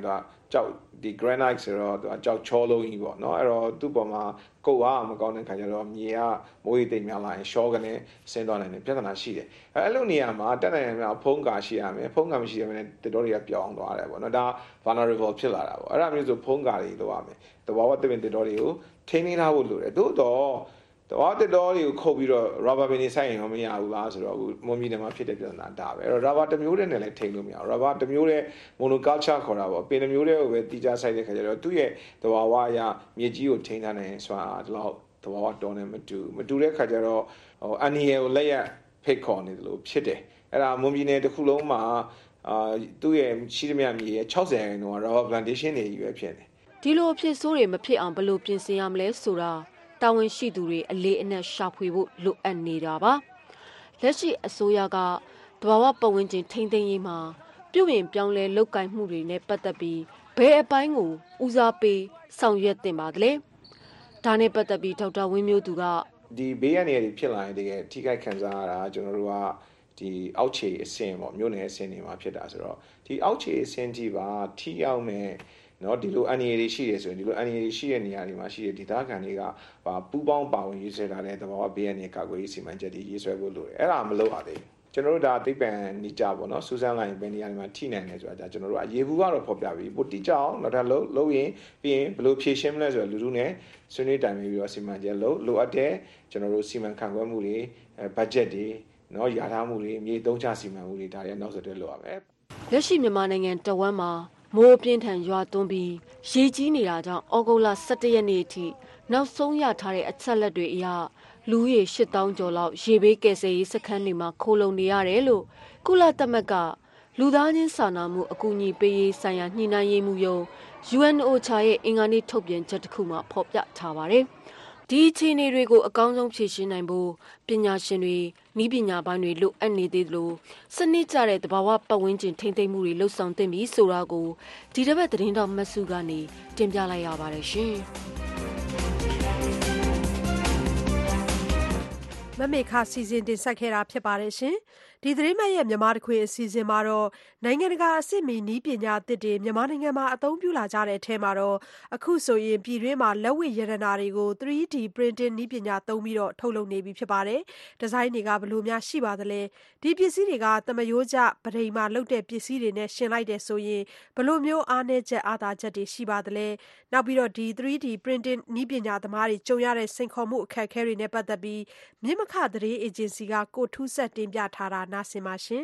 ကြောက်ဒီ granite ဆိုတော့သူကကြောက်ချောလုံးကြီးပေါ့နော်အဲ့တော့သူ့ပေါ်မှာကုတ်အားမကောင်းတဲ့ခါကျတော့မြေကမိုးရေတိမ်များလာရင်ရှောကနေဆင်းသွားနိုင်တယ်ပြဿနာရှိတယ်အဲ့လိုနေရာမှာတက်နိုင်များဖုံးကာရှိရမယ်ဖုံးကာမရှိရမယ်တတော်တွေကပြောင်းသွားတယ်ပေါ့နော်ဒါ vulnerable ဖြစ်လာတာပေါ့အဲ့ဒါမျိုးဆိုဖုံးကာတွေလုပ်ရမယ်တဘာဝတပင်တတော်တွေကိုထိန်းသိမ်းထားဖို့လိုတယ်သို့တော့တဘာဝတတော်တွေကိုခုတ်ပြီးတော့ rubber ပင်တွေဆိုင်ရင်မရဘူးလားဆိုတော့မွန်ပြည်နယ်မှာဖြစ်တဲ့ပြဿနာဒါပဲအဲ့တော့ rubber တစ်မျိုးတည်းနဲ့လည်းထိန်းလို့မရဘူး rubber တစ်မျိုးတည်း monoculture ခေါ်တာပေါ့ပင်တစ်မျိုးတည်းကိုပဲတီးခြားဆိုင်တဲ့ခါကျတော့သူ့ရဲ့တဘာဝအရမြေကြီးကိုထိန်းထားနိုင်ဆိုတာဒီလောက်တဘာဝတော်နဲ့မတူတဲ့ခါကျတော့အန်နီယယ်ကိုလက်ရဖိတ်ခေါ်နေတယ်လို့ဖြစ်တယ်အဲ့ဒါမွန်ပြည်နယ်တစ်ခုလုံးမှာသူ့ရဲ့ရှိသမျှမြေရဲ့60%တော့ rubber plantation တွေကြီးပဲဖြစ်နေဒီလိုဖြစ်ဆိုးတွေမဖြစ်အောင်ဘယ်လိုပြင်ဆင်ရမလဲဆိုတာတာဝန်ရှိသူတွေအလေးအနက်ရှာဖွေဖို့လိုအပ်နေတာပါလက်ရှိအစိုးရကတဘာဝပတ်ဝန်းကျင်ထိန်းသိမ်းရေးမှာပြုပြင်ပြောင်းလဲလုပ်ကိုင်မှုတွေနဲ့ပတ်သက်ပြီးဘယ်အပိုင်းကိုဦးစားပေးဆောင်ရွက်တင်ပါသလဲဒါနဲ့ပတ်သက်ပြီးဒေါက်တာဝင်းမျိုးသူကဒီဘေးရနေရဖြစ်လာရင်တကယ်ထိခိုက်ခံစားရတာကျွန်တော်တို့ကဒီအောက်ခြေအဆင့်ပေါ့မြို့နယ်အဆင့်တွေမှာဖြစ်တာဆိုတော့ဒီအောက်ခြေအဆင့်ကြီးပါထိရောက်မဲ့နော်ဒီလိုအန်ရီတွေရှိတယ်ဆိုရင်ဒီလိုအန်ရီတွေရှိတဲ့နေရာတွေမှာရှိတဲ့ဒေသခံတွေကပူပေါင်းပါဝင်ရေးဆွဲလာတဲ့သဘာဝဘေးရနေကာကွယ်ရေးစီမံချက်တွေရေးဆွဲဖို့လိုတယ်အဲ့ဒါမလုပ်ရသေးဘူးကျွန်တော်တို့ဒါသိပ္ပံနိကြပေါ့နော်စူးစမ်းလိုက်ရင်ဘယ်နေရာတွေမှာထိနိုင်လဲဆိုတာဒါကျွန်တော်တို့အရေးဘူးကတော့ဖော်ပြပြီးပိုတိကျအောင်နောက်ထပ်လုပ်ရင်ပြီးရင်ဘယ်လိုဖြည့်ရှင်းမလဲဆိုတော့လူထုနဲ့ဆွေးနွေးတိုင်ပင်ပြီးတော့စီမံချက်လိုအပ်တဲ့ကျွန်တော်တို့စီမံခန့်ခွဲမှုတွေဘတ်ဂျက်တွေနော်ရထားမှုတွေမြေသုံးချစီမံမှုတွေဒါတွေနောက်ဆက်တွဲလုပ်ရမယ်လက်ရှိမြန်မာနိုင်ငံတဝမ်းမှာမိုးပြင်းထန်ရွာသွန်းပြီးရေကြီးနေတာကြောင့်ဩဂုတ်လ17ရက်နေ့အထိနောက်ဆုံးရထားတဲ့အချက်လက်တွေအရလူဦးရေ8000ကျော်လောက်ရေဘေးကယ်ဆယ်ရေးစခန်းတွေမှာခိုလုံနေရတယ်လို့ကုလသမဂ္ဂလူသားချင်းစာနာမှုအကူအညီပေးရေးဆိုင်ရာညှိနှိုင်းရေးမှူးရုံး UNOCHA ရဲ့အင်္ဂါနေ့ထုတ်ပြန်ချက်တစ်ခုမှာဖော်ပြထားပါတယ်ဒီအခြေအနေတွေကိုအကောင်းဆုံးဖြေရှင်းနိုင်ဖို့ပညာရှင်တွေနည်းပညာပိုင်းတွေလိုအပ်နေသေးသလိုစနစ်ကျတဲ့သဘာဝပတ်ဝန်းကျင်ထိန်းသိမ်းမှုတွေလှုပ်ဆောင်သင့်ပြီဆိုတာကိုဒီတစ်ပတ်သတင်းတော်မတ်စုကနေတင်ပြလိုက်ရပါတယ်ရှင်မမေခစီစဉ်တင်ဆက်ခဲ့တာဖြစ်ပါတယ်ရှင်ဒီသတင်းမရဲ့မြန်မာတခွေအစီအစဉ်မှာတော့နိုင်ငံတကာအဆင့်မီနည်းပညာသစ်တွေမြန်မာနိုင်ငံမှာအသုံးပြုလာကြတဲ့အထက်မှာတော့အခုဆိုရင်ပြည်တွင်းမှာလက်ဝတ်ရတနာတွေကို 3D printing နည်းပညာသုံးပြီးတော့ထုတ်လုပ်နေပြီဖြစ်ပါတယ်ဒီဇိုင်းတွေကဘယ်လိုများရှိပါသလဲဒီပစ္စည်းတွေကတမယိုးကျပဒိန်မှာလုပ်တဲ့ပစ္စည်းတွေနဲ့ရှင်လိုက်တယ်ဆိုရင်ဘယ်လိုမျိုးအားနည်းချက်အားသာချက်တွေရှိပါသလဲနောက်ပြီးတော့ဒီ 3D printing နည်းပညာသမားတွေကြုံရတဲ့စိန်ခေါ်မှုအခက်အခဲတွေနဲ့ပတ်သက်ပြီးမြင့်မခသတင်းအေဂျင်စီကကိုထူးဆက်တင်ပြထားတာနားဆင်ပါရှင်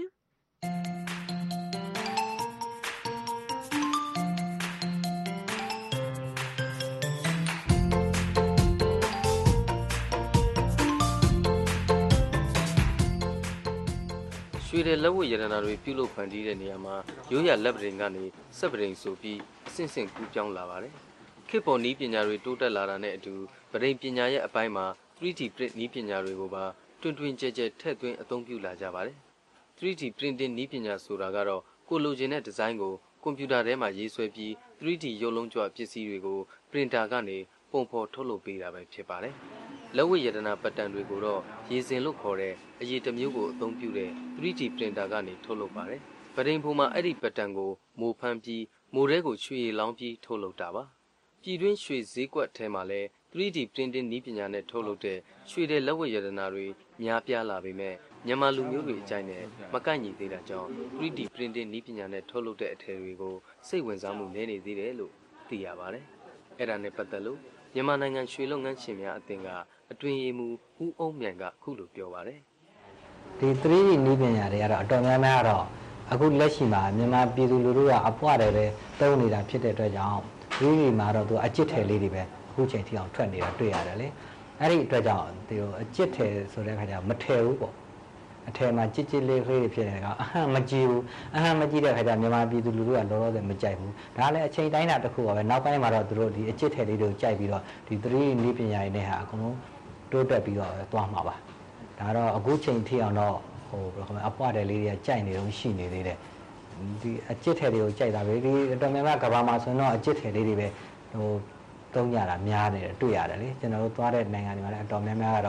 ရွှေတဲ့လက်ဝတ်ရတနာတွေပြုလုပ်ဖန်တီးတဲ့နေရာမှာရိုးရလက်ပရင်ကနေစက်ပရင်ဆိုပြီးအဆင့်ဆင့်ကူးပြောင်းလာပါတယ်ခေတ်ပေါ်နည်းပညာတွေတိုးတက်လာတာနဲ့အတူပရိပညာရဲ့အပိုင်းမှာ 3D print နည်းပညာတွေကိုပါတွင်တွင်ကျဲကျဲထည့်သွင်းအသုံးပြုလာကြပါတယ် 3D printing နည်းပညာဆိုတာကတော့ကိုလိုချင်တဲ့ဒီဇိုင်းကိုကွန်ပျူတာထဲမှာရေးဆွဲပြီး 3D ရုပ်လုံးကြွပစ္စည်းတွေကို printer ကနေပုံဖော်ထုတ်လုပ်ပေးတာပဲဖြစ်ပါတယ်လက်ဝတ်ရတနာပတ်တန်တွေကိုတော့ရေစင်လို့ခေါ်တဲ့အရည်တစ်မျိုးကိုအသုံးပြုတဲ့ 3D printer ကနေထုတ်လုပ်ပါတယ်ပဒိန်ဖိုမှာအဲ့ဒီပတ်တန်ကိုမိုဖမ်းပြီးမိုထဲကိုရွှေရည်လောင်းပြီးထုတ်လုပ်တာပါပြည်တွင်းရွှေဈေးကွက်ထဲမှာလည်း 3D printing နည်းပညာနဲ့ထုတ်လုပ်တဲ့ရွှေတဲ့လက်ဝတ်ရတနာတွေများပြားလာပေမဲ့မြန်မာလူမျိုးတွေအကြိုက်နဲ့မကိုက်ညီသေးတာကြောင့် 3D printing နည်းပညာနဲ့ထုတ်လုပ်တဲ့အထည်တွေကိုစိတ်ဝင်စားမှုနည်းနေသေးတယ်လို့သိရပါတယ်။အဲ့ဒါနဲ့ပတ်သက်လို့မြန်မာနိုင်ငံရွှေလုပ်ငန်းရှင်များအသင်းကအတွင်းရေးမှူးဦးအုံးမြိုင်ကအခုလိုပြောပါတယ်။ဒီ 3D နည်းပညာတွေကတော့အတော်များများတော့အခုလက်ရှိမှာမြန်မာပြည်သူလူထုကအပွားတယ်ပဲသုံးနေတာဖြစ်တဲ့အတွက်ကြောင့် 3D မှာတော့သူအကျစ်ထည်လေးတွေပဲအခုချိန်ထိအောင်ထွက်နေတာတွေ့ရတယ်လေ။အဲ့ဒီအတွက်ကြောင့်ဒီအကျစ်ထည်ဆိုတဲ့အခါကျမထည်ဘူးပေါ့။အထည်မှာကြစ်ကြစ်လေးလေးဖြစ်နေကအဟံမကြည့်ဘူးအဟံမကြည့်တဲ့အခါကျမြန်မာပြည်သူလူထုကလောလောဆယ်မကြိုက်ဘူးဒါလည်းအချိန်တိုင်းတာတစ်ခုပါပဲနောက်ပိုင်းမှာတော့သူတို့ဒီအကျစ်ထည်လေးတွေကိုကြိုက်ပြီးတော့ဒီ 3D နည်းပညာတွေနဲ့ဟာအကုန်လုံးတိုးတက်ပြီးတော့သွားမှာပါဒါတော့အခုချိန်ထိအောင်တော့ဟိုဘယ်လိုခေါ်မလဲအပွားတယ်လေးတွေကကြိုက်နေတော့ရှိနေသေးတယ်ဒီအကျစ်ထည်တွေကိုကြိုက်တာပဲဒီတော်များများကဘာမှဆိုရင်တော့အကျစ်ထည်လေးတွေပဲဟိုသုံးကြတာများနေတယ်တွေ့ရတယ်လေကျွန်တော်တို့သွားတဲ့နိုင်ငံတွေမှာလည်းအတော်များများကတော့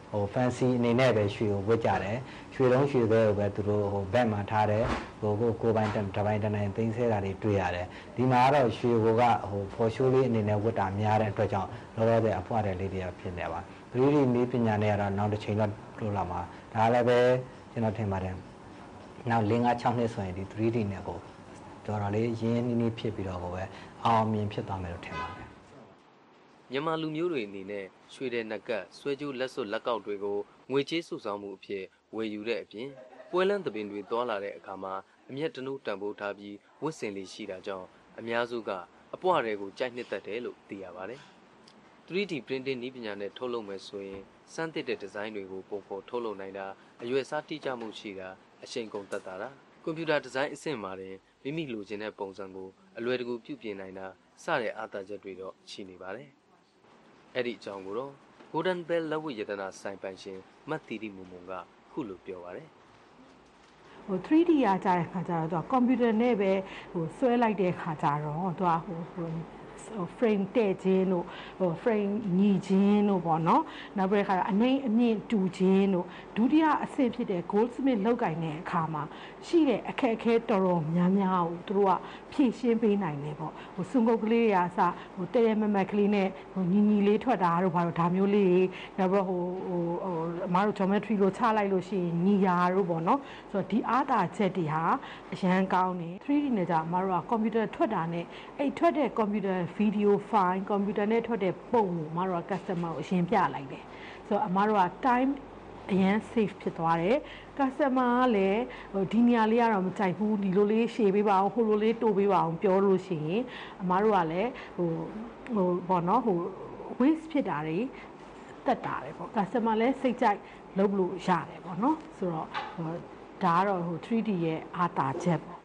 fancy အနေနဲ့ပဲရွှေကိုဝတ်ကြတယ်ရွှေလုံးရွှေသေးကိုပဲသူတို့ဘက်မှာထားတယ်ကိုပိုင်းတစ်ပိုင်းတစ်နိုင်သိမ်းဆဲတာတွေတွေ့ရတယ်ဒီမှာကတော့ရွှေကိုကဖော်ရှိုးလေးအနေနဲ့ဝတ်တာများတဲ့အတွက်ကြောင့်လောလောဆယ်အဖွားတဲ့လေးတွေဖြစ်နေပါ 3D နည်းပညာနဲ့ကတော့နောက်တစ်ချိန်တော့လို့လာမှာဒါလည်းပဲကျွန်တော်ထင်ပါတယ်နောက်5-6နှစ်ဆိုရင်ဒီ 3D နဲ့ကိုတော်တော်လေးရင်းနှီးနှီးဖြစ်ပြီးတော့ကိုပဲအောင်မြင်ဖြစ်သွားမယ်လို့ထင်ပါတယ်မြန်မာလူမျိုးတွေအနေနဲ့ရွှေတဲ့နက်ကဆွဲကြိုးလက်စွပ်လက်ကောက်တွေကိုငွေချေးစုဆောင်မှုအဖြစ်ဝယ်ယူတဲ့အပြင်ပွဲလန်းသပင်တွေတွာလာတဲ့အခါမှာအမျက်တနုတန်ဖိုးထားပြီးဝတ်ဆင်လေးရှိတာကြောင့်အများစုကအပွားတွေကိုကြိုက်နှစ်သက်တယ်လို့သိရပါတယ်။ 3D printing နည်းပညာနဲ့ထုတ်လုပ်မယ်ဆိုရင်စမ်းသစ်တဲ့ဒီဇိုင်းတွေကိုပုံဖော်ထုတ်လုပ်နိုင်တာအရွယ်အစားတိကျမှုရှိတာအရှိန်ကုန်သက်သာတာကွန်ပျူတာဒီဇိုင်းအဆင့်မှာတင်မိမိလိုချင်တဲ့ပုံစံကိုအလွယ်တကူပြုပြင်နိုင်တာစတဲ့အားသာချက်တွေတော့ရှိနေပါတယ်။အဲ့ဒီအကြောင်းကိုတော့ Golden Bell လက်ဝတ်ရတနာဆိုင်ပိုင်ရှင်မတ်တီတီမုံမုံကခုလိုပြောပါတယ်။ 3D ရကြတဲ့ခါကျတော့ကွန်ပျူတာနဲ့ပဲဆွဲလိုက်တဲ့ခါကျတော့သူကframe တဲ့ခြင်းတို့frame ညီခြင်းတို့ပေါ့နော်နောက်ပြီးခါအနှိမ့်အမြင့်တူခြင်းတို့ဒုတိယအဆင့်ဖြစ်တဲ့ goldsmith လောက်ကင်တဲ့အခါမှာရှိတဲ့အခက်အခဲတော်တော်များများကိုသူတို့ကဖြည့်ရှင်းပေးနိုင်တယ်ပေါ့စွန်ကုတ်ကလေးရာစတဲတဲမမက်ကလေးနဲ့ညီညီလေးထွက်တာတို့ဘာလို့ဒါမျိုးလေးနောက်ပြီးအမားတို့ geometry လို့ချလိုက်လို့ရှိရင်ညီရာတို့ပေါ့နော်ဆိုတော့ဒီအားသာချက်တွေဟာအရန်ကောင်းတယ် 3D နဲ့ကြအမားတို့ကကွန်ပျူတာထွက်တာနဲ့အဲ့ထွက်တဲ့ကွန်ပျူတာvideo file ကွန်ပျူတာနဲ့ထွက်တဲ့ပုံကိုအမတို့က customer ကိုအရင်ပြလိုက်တယ်ဆိုတော့အမတို့က time အရင် save ဖြစ်သွားတယ် customer ကလည်းဒီနေရာလေးကတော့မကြိုက်ဘူးဒီလိုလေးရှည်ပေးပါအောင်ဟိုလိုလေးတိုးပေးပါအောင်ပြောလို့ရှိရင်အမတို့ကလည်းဘောနော်waste ဖြစ်တာတွေတက်တာတယ်ပေါ့ customer လည်းစိတ်ကြိုက်လုပ်လို့ရတယ်ပေါ့နော်ဆိုတော့ဒါကတော့ 3D ရဲ့အားသာချက်ပေါ့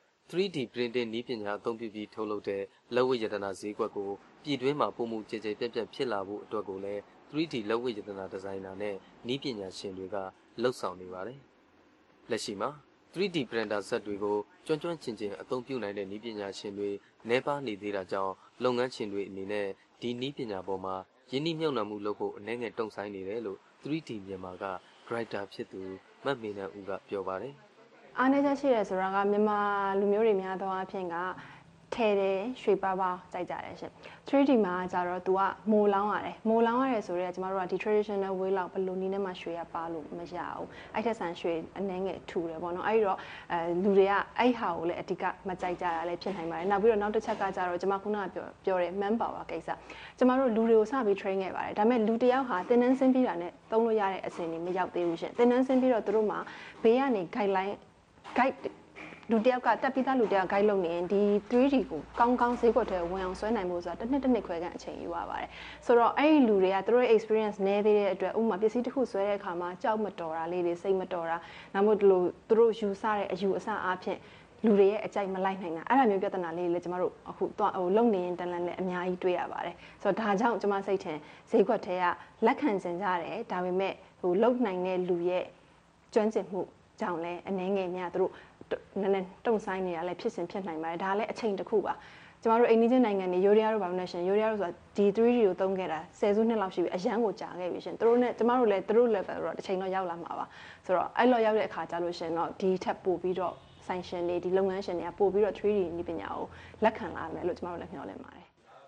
3D printing နည်းပညာအသုံးပြုပြီးထုတ်လုပ်တဲ့လက်ဝတ်ရတနာဈေးကွက်ကိုပြည်တွင်းမှာပုံမှုကြည်ကြဲပြန့်ပြန့်ဖြစ်လာဖို့အတွက်ကိုလည်း 3D လက်ဝတ်ရတနာဒီဇိုင်နာနဲ့နည်းပညာရှင်တွေကလှုပ်ဆောင်နေပါတယ်။လက်ရှိမှာ 3D printer စက်တွေကိုကျွမ်းကျွမ်းကျင်ကျင်အသုံးပြုနိုင်တဲ့နည်းပညာရှင်တွေနှဲပါနေသေးတာကြောင့်လုပ်ငန်းရှင်တွေအနေနဲ့ဒီနည်းပညာပေါ်မှာယင်းနှိမ့်မြုပ်နှံမှုလုပ်ဖို့အနေငယ်တုံ့ဆိုင်နေတယ်လို့ 3D မြန်မာက writer ဖြစ်သူမတ်မေနန်ဦးကပြောပါတယ်။အားနည်းချက်ရှိတယ်ဆိုတာကမြန်မာလူမျိုးတွေများသောအားဖြင့်ကထဲတယ်ရွှေပါကြိုက်ကြတယ်ရှင် 3D မှာကျတော့ तू ကမိုးလောင်းရတယ်ဆိုတော့ကျမတို့ကဒီ traditional way လောက်ဘယ်လိုနည်းနဲ့မှရွှေရပါလို့မရဘူးအဲ့ထက်ဆန်ရွှေအနှဲငယ်ထူတယ်ပေါ့နော်အဲ့တော့လူတွေကအဲ့ဟာကိုလည်းအဓိကမကြိုက်ကြတာလည်းဖြစ်နိုင်ပါတယ်နောက်ပြီးတော့နောက်တစ်ချက်ကကျတော့ကျမခုနကပြောတဲ့ man power ကိစ္စကျမတို့လူတွေကိုစပြီး train ခဲ့ပါတယ်ဒါပေမဲ့လူတယောက်ဟာသင်တန်းဆင်းပြီးတာနဲ့သုံးလို့ရတဲ့အဆင့်တွေမရောက်သေးဘူးရှင်သင်တန်းဆင်းပြီးတော့သူတို့မှာဘေးကနေ guide လူတယောက်ကတက်ပြီးသားလူတယောက် guide လုပ်နေရင်ဒီ 3D ကိုကောင်းကောင်းဈေးကွက်ထဲဝင်အောင်ဆွဲနိုင်ဖို့ဆိုတာတစ်နှစ်ခွဲခန့်အချိန်ယူရပါတယ်ဆိုတော့အဲ့ဒီလူတွေကသူတို့ရဲ့ experience နည်းသေးတဲ့အတွက်ဥပမာပစ္စည်းတစ်ခုဆွဲတဲ့အခါမှာကြောက်မတော်တာလေးတွေစိတ်မတော်တာနောက်မို့သူတို့ယူဆတဲ့အယူအဆအားဖြင့်လူတွေရဲ့အကြိုက်မလိုက်နိုင်တာအဲ့လိုမျိုးပြဿနာလေးတွေလည်းကျမတို့အခုလုံနေရင်တန်လန်လည်းအများကြီးတွေ့ရပါတယ်ဆိုတော့ဒါကြောင့်ကျမစိတ်ထင်ဈေးကွက်ထဲကလက်ခံစင်ကြတယ်ဒါပေမဲ့လုံနိုင်တဲ့လူရဲ့ကျွမ်းကျင်မှုကြောင့်လည်းအနည်းငယ်များသူတို့နည်းနည်းတုံဆိုင်နေရလဲဖြစ်နိုင်ပါတယ်ဒါလည်းအချိန်တစ်ခုပါကျမတို့အိန္ဒိယနိုင်ငံနေယိုရီးယားတို့ဘာလို့လဲရှင်ယိုရီးယားတို့ဆိုတာဒီ 3D ကိုသုံးခဲ့တာ10စုနှစ်လောက်ရှိပြီအရန်ကိုကြာခဲ့ပြီရှင်တို့နဲ့ကျမတို့လည်းတို့ level တော့တစ်ချိန်တော့ရောက်လာမှာပါဆိုတော့အဲ့လိုရောက်တဲ့အခါကျလို့ရှင်တော့ဒီထက်ပိုပြီးတော့ sanction တွေဒီလုပ်ငန်းရှင်တွေကပို့ပြီးတော့ 3D နည်းပညာကိုလက်ခံလာမယ်လို့ကျမတို့လည်းမျှော်လင့်ပါတယ်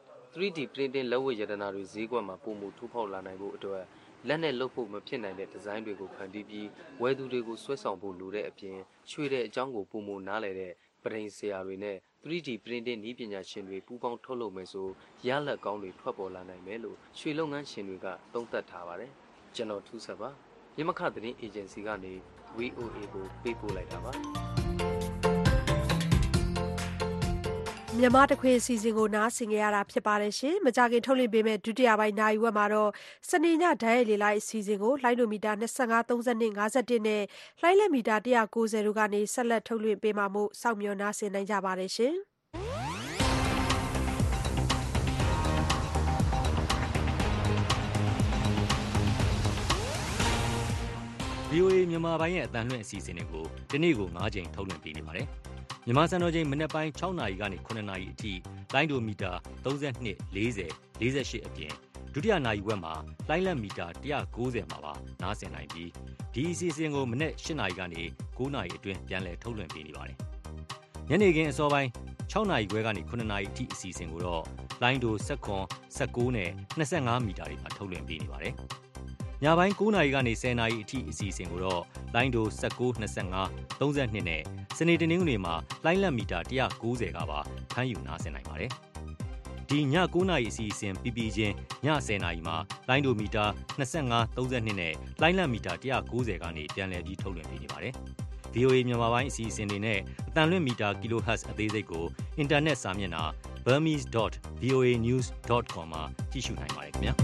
3D printing လက်ဝတ်ရတနာတွေဈေးကွက်မှာပုံမှုထူဖောက်လာနိုင်ဖို့အတွက်လက်နဲ့လုပ်ဖို့မဖြစ်နိုင်တဲ့ဒီဇိုင်းတွေကိုဖန်တီးပြီးဝယ်သူတွေကိုဆွဲဆောင်ဖို့လိုတဲ့အပြင်ရွှေတဲ့အကြောင်းကိုပုံမှုနားလည်တဲ့ပရိန်ဆရာတွေနဲ့ 3D printing နည်းပညာရှင်တွေပူးပေါင်းထုတ်လုပ်မယ်ဆိုရလက်ကောင်းတွေထွက်ပေါ်လာနိုင်မယ်လို့ရွှေလုပ်ငန်းရှင်တွေကသုံးသပ်ထားပါတယ်ကျွန်တော်ထူးဆက်ပါမြမခသတင်းအေဂျင်စီကနေ VOA ကိုပေးပို့လိုက်တာပါမြန်မာတခွေအစီအစဉ်ကိုနားဆင်ကြရတာဖြစ်ပါတယ်ရှင်။မကြခင်ထုတ်လွှင့်ပေးမဲ့ဒုတိယပိုင်းနိုင်ဝက်မှာတော့စနေညဓာတ်ရိုက်လေလိုက်အစီအစဉ်ကိုလိုင်းဒိုမီတာ25 32 51နဲ့လိုင်းလက်မီတာ190တို့ကနေဆက်လက်ထုတ်လွှင့်ပေးမှာမို့စောင့်မျှော်နားဆင်နိုင်ကြပါတယ်ရှင်။ VOA မြန်မာပိုင်းရဲ့အတန်လွှင့်အစီအစဉ်တွေကိုဒီနေ့ကို9ချိန်ထုတ်လွှင့်ပေးနေပါတယ်။မြန်မာစံတော်ချိန်မနက်ပိုင်း6နာရီကနေ9နာရီအထိလိုင်းဒိုမီတာ32 40 48အပြင်ဒုတိယနာရီဝက်မှာလှိုင်းလက်မီတာ190မှာပါနားဆင်နိုင်ပြီးဒီအစီအစဉ်ကိုမနေ့8နာရီကနေ9နာရီအတွင်းပြန်လည်ထုတ်လွှင့်ပေးနေပါတယ်။ညနေခင်းအစောပိုင်း6နာရီခွဲကနေ9နာရီအထိအစီအစဉ်ကိုတော့လိုင်းဒို19 19နဲ့25မီတာတွေမှာထုတ်လွှင့်ပေးနေပါတယ်။ညပိုင်း9နာရီကနေ10နာရီအထိအစီအစဉ်ကိုတော့လိုင်းဒို19 25 32နဲ့စနေတနင်္ဂနွေမှာလိုင်းလက်မီတာ190ကပါဖမ်းယူနားဆင်နိုင်ပါတယ်။ဒီည9နာရီအစီအစဉ်ပြီးချင်းည10နာရီမှာလိုင်းဒိုမီတာ25 32နဲ့လိုင်းလက်မီတာ190ကနေပြန်လည်ပြီးထုတ်လွှင့်ပေးနေပါတယ်။ VOA မြန်မာပိုင်းအစီအစဉ်တွေနဲ့အတန်လွင့်မီတာ kHz အသေးစိတ်ကိုအင်တာနက်စာမျက်နှာ burmese.voanews.com မှာကြည့်ရှုနိုင်ပါတယ်ခင်ဗျာ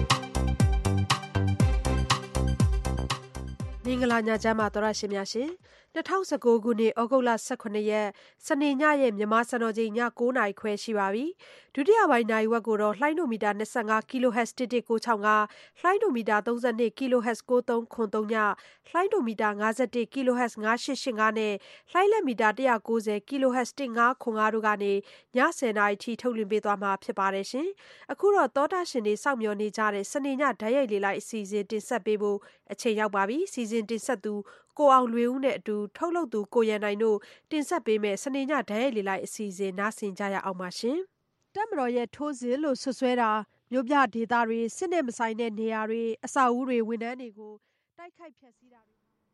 မင်္ဂလာညချမ်းပါသောရရှင်များရှင်2019ခုနှစ်ဩဂုတ်လ18ရက်စနေညရဲ့မြန်မာစံတော်ချိန်ည9:00နာရီခွဲရှိပါပြီဒုတိယပိုင်းနိုင်ဝက်ကိုတော့လှိုင်းဒိုမီတာ25 kHz 1195လှိုင်းဒိုမီတာ32 kHz 9303ညလှိုင်းဒိုမီတာ51 kHz 9885နဲ့လှိုင်းလက်မီတာ190 kHz 1505တို့ကနေည10:00နာရီထိထုတ်လွှင့်ပေးသွားမှာဖြစ်ပါတယ်ရှင်အခုတော့သောတာရှင်တွေစောင့်မျှော်နေကြတဲ့စနေညဓာတ်ရိုက်လေးလိုက်အစီအစဉ်တင်ဆက်ပေးဖို့အချိန်ရောက်ပါပြီစီစဉ်တင်ဆက်သူကိုအောင်လွေဦးနဲ့အတူထုတ်လုပ်သူကိုရန်နိုင်တို့တင်ဆက်ပေးမယ့်စနေညဓာတ်ရိုက်လေးလိုက်အစီအစဉ်နားဆင်ကြရအောင်ပါရှင်တက်မတော်ရဲ့ထိုးစစ်လို့ဆွဆွဲတာမြို့ပြဒေသတွေစစ်နဲ့မဆိုင်တဲ့နေရာတွေအဆောက်အဦတွေဝန်ထမ်းတွေကိုတိုက်ခိုက်ဖျက်ဆီးတာ